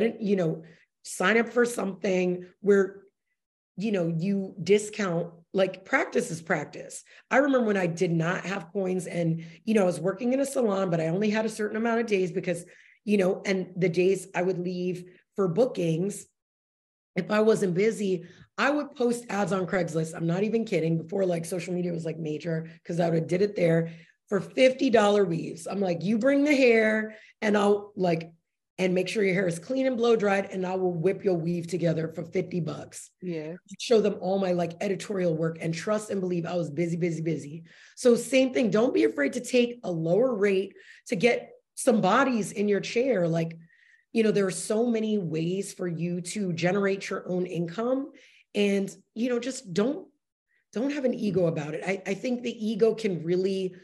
sign up for something where, you discount, like, practice is practice. I remember when I did not have coins and, I was working in a salon, but I only had a certain amount of days because, and the days I would leave for bookings, if I wasn't busy, I would post ads on Craigslist. I'm not even kidding. Before like social media was like major, because I would have did it there for $50 weaves. I'm like, you bring the hair and I'll and make sure your hair is clean and blow dried, and I will whip your weave together for $50. Yeah. Show them all my editorial work, and trust and believe I was busy. So same thing. Don't be afraid to take a lower rate to get some bodies in your chair. There are so many ways for you to generate your own income, and, just don't have an ego about it. I think the ego can really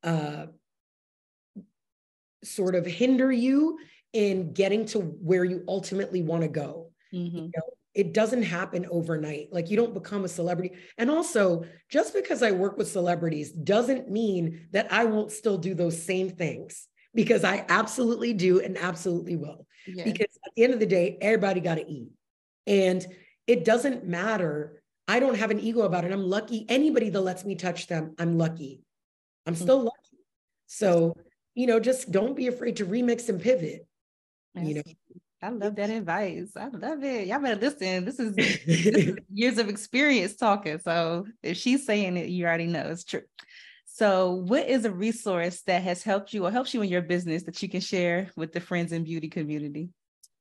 sort of hinder you in getting to where you ultimately want to go. Mm-hmm. It doesn't happen overnight. You don't become a celebrity. And also, just because I work with celebrities doesn't mean that I won't still do those same things, because I absolutely do and absolutely will. Yeah. Because at the end of the day, everybody got to eat. And it doesn't matter. I don't have an ego about it. I'm lucky. Anybody that lets me touch them, I'm lucky. I'm still lucky. So, just don't be afraid to remix and pivot. Yes. I love that advice. I love it. Y'all better listen. This is years of experience talking. So if she's saying it, you already know it's true. So what is a resource that has helped you or helps you in your business that you can share with the Friends in Beauty community?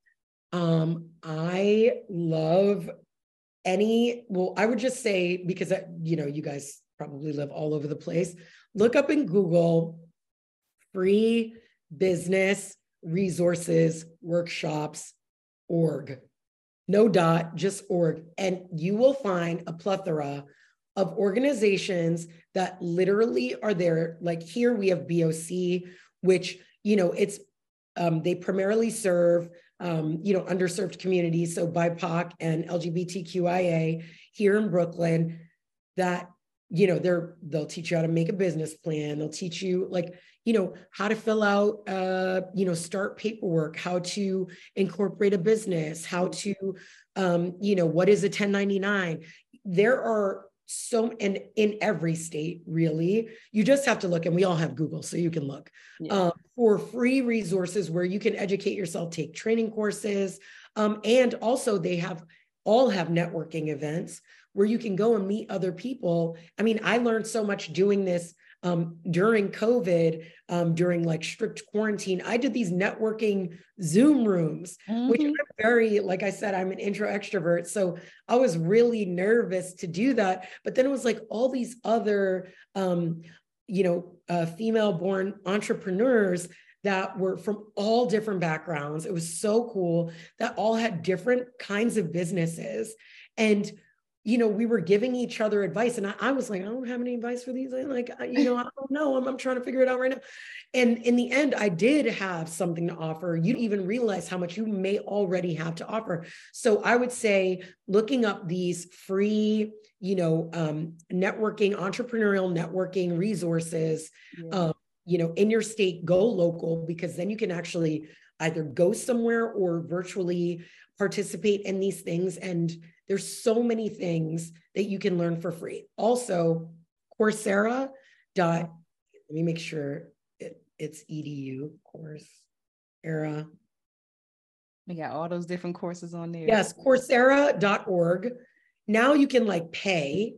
I love I would just say, because, you guys probably live all over the place, look up in Google free business resources workshops org. No dot, just org. And you will find a plethora of organizations that literally are there. Like here we have BOC, which, it's, they primarily serve, underserved communities. So BIPOC and LGBTQIA here in Brooklyn, that, they'll teach you how to make a business plan. They'll teach you how to fill out, start paperwork, how to incorporate a business, how to, what is a 1099? There are and in every state, really, you just have to look, and we all have Google, so you can look for free resources where you can educate yourself, take training courses. And also they all have networking events where you can go and meet other people. I mean, I learned so much doing this during COVID, during like strict quarantine. I did these networking Zoom rooms, which I'm very, like I said, I'm an intro extrovert. So I was really nervous to do that. But then it was like all these other, female born entrepreneurs that were from all different backgrounds. It was so cool that all had different kinds of businesses. And we were giving each other advice. And I was like, I don't have any advice for these. I don't know. I'm trying to figure it out right now. And in the end, I did have something to offer. You even realize how much you may already have to offer. So I would say looking up these free, networking, entrepreneurial networking resources, in your state, go local, because then you can actually either go somewhere or virtually participate in these things. And there's so many things that you can learn for free. Also, Coursera. Let me make sure it's edu, Coursera. We got all those different courses on there. Yes, Coursera.org. Now you can like pay.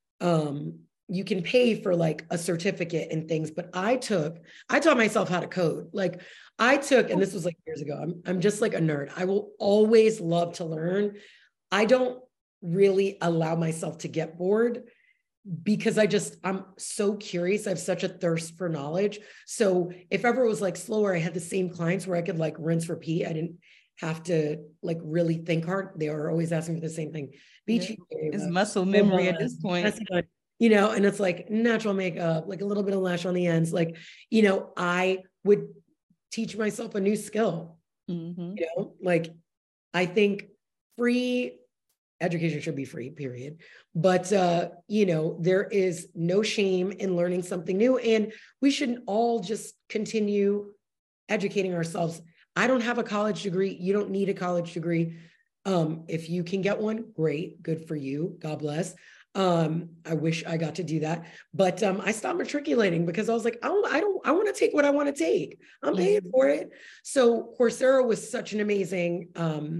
You can pay for like a certificate and things, but I taught myself how to code. Like and this was like years ago. I'm just like a nerd. I will always love to learn. I don't really allow myself to get bored because I'm so curious. I have such a thirst for knowledge. So if ever it was like slower, I had the same clients where I could like rinse, repeat. I didn't have to like really think hard. They were always asking for the same thing. It's muscle memory at this point. And it's like natural makeup, like a little bit of lash on the ends. Like, I would teach myself a new skill, like I think free education should be free, period. But, there is no shame in learning something new, and we shouldn't all just continue educating ourselves. I don't have a college degree. You don't need a college degree. If you can get one, great, good for you. God bless. I wish I got to do that, but I stopped matriculating because I was like, I want to take what I want to take. I'm paying for it. So Coursera was such an amazing,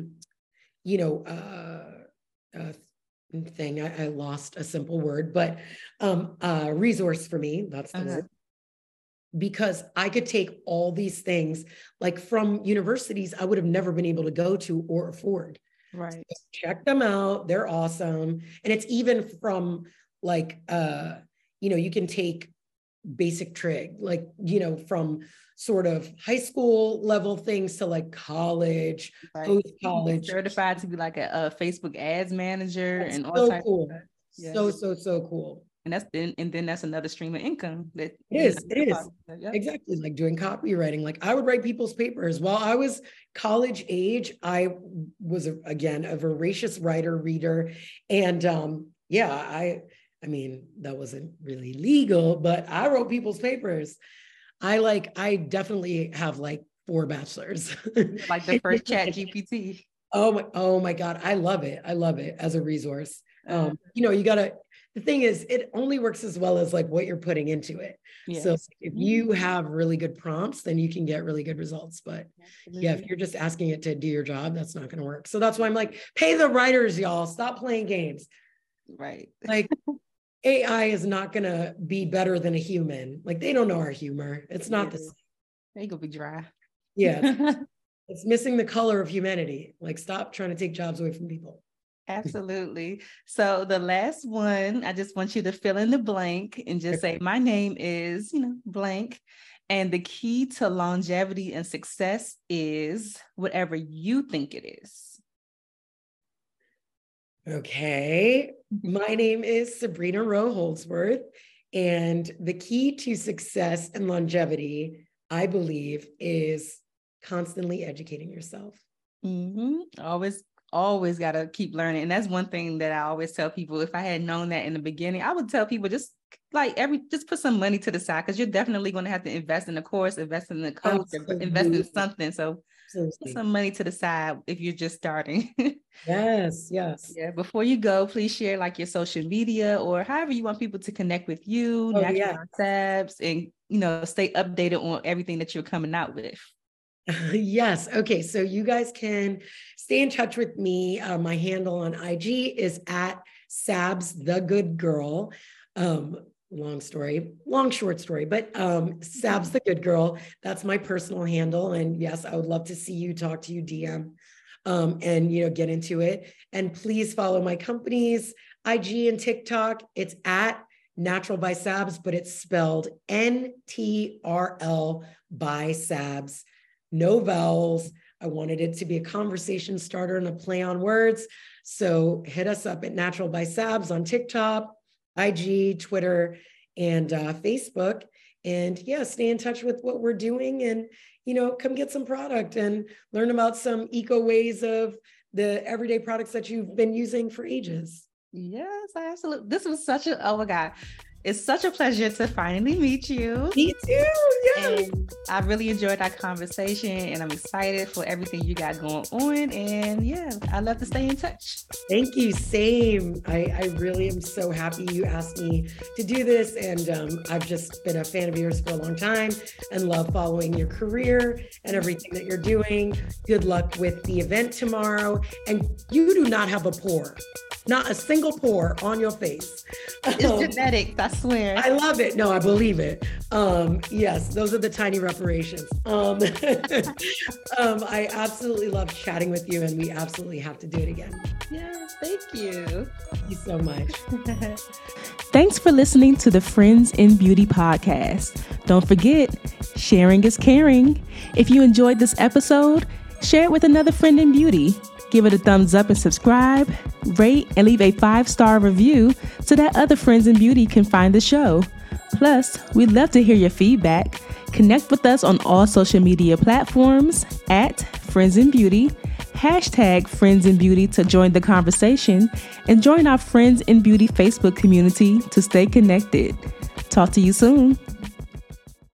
thing. I lost a simple word, but resource for me. That's the word. Because I could take all these things like from universities I would have never been able to go to or afford. Right. So check them out. They're awesome. And it's even from like, you can take basic trig, like, from sort of high school level things to like college, post-college. Certified to be like a Facebook ads manager. That's and all so types cool. of Yeah. So cool. And then that's another stream of income that it is. Yep. Exactly. Like doing copywriting. Like I would write people's papers. While I was college age, I was again a voracious writer, reader. And I mean, that wasn't really legal, but I wrote people's papers. I definitely have like 4 bachelors. Like the first ChatGPT. Oh my God. I love it. As a resource. The thing is, it only works as well as like what you're putting into it. Yes. So if you have really good prompts, then you can get really good results. But if you're just asking it to do your job, that's not going to work. So that's why I'm like, pay the writers, y'all. Stop playing games. Right. Like AI is not going to be better than a human. Like they don't know our humor. It's not the same. They gonna be dry. Yeah. It's missing the color of humanity. Like stop trying to take jobs away from people. Absolutely. So the last one, I just want you to fill in the blank and just say, my name is, blank. And the key to longevity and success is whatever you think it is. Okay. My name is Sabrina Rowe Holdsworth. And the key to success and longevity, I believe, is constantly educating yourself. Always always got to keep learning. And that's one thing that I always tell people. If I had known that in the beginning, I would tell people just put some money to the side, because you're definitely going to have to invest in the course, invest in the coach, invest in something. So put some money to the side if you're just starting. Yes. Yeah. Before you go, please share like your social media or however you want people to connect with you, Natural by Sabs, and, you know, stay updated on everything that you're coming out with. Yes. Okay. So you guys can stay in touch with me. My handle on IG is at Sabs the Good Girl. Long short story, but Sabs the Good Girl. That's my personal handle. And yes, I would love to see you, talk to you, DM, and, you know, get into it. And please follow my company's IG and TikTok. It's at Natural by Sabs, but it's spelled NTRL by Sabs. No vowels. I wanted it to be a conversation starter and a play on words. So hit us up at Natural by Sabs on TikTok, IG, Twitter, and Facebook. And yeah, stay in touch with what we're doing, and, you know, come get some product and learn about some eco ways of the everyday products that you've been using for ages. Yes, absolutely. This was oh my God. It's such a pleasure to finally meet you. Me too. Yes. And I really enjoyed our conversation, and I'm excited for everything you got going on. And yeah, I love to stay in touch. Thank you. Same. I really am so happy you asked me to do this. And I've just been a fan of yours for a long time and love following your career and everything that you're doing. Good luck with the event tomorrow. And you do not have a pore. Not a single pore on your face. It's genetics, I swear. I love it. No, I believe it. Yes, those are the tiny reparations. I absolutely love chatting with you, and we absolutely have to do it again. Yeah, thank you. Thank you so much. Thanks for listening to the Friends in Beauty podcast. Don't forget, sharing is caring. If you enjoyed this episode, share it with another friend in beauty. Give it a thumbs up and subscribe, rate, and leave a 5-star review so that other friends in beauty can find the show. Plus, we'd love to hear your feedback. Connect with us on all social media platforms at Friends in Beauty, #Friends in Beauty to join the conversation, and join our Friends in Beauty Facebook community to stay connected. Talk to you soon.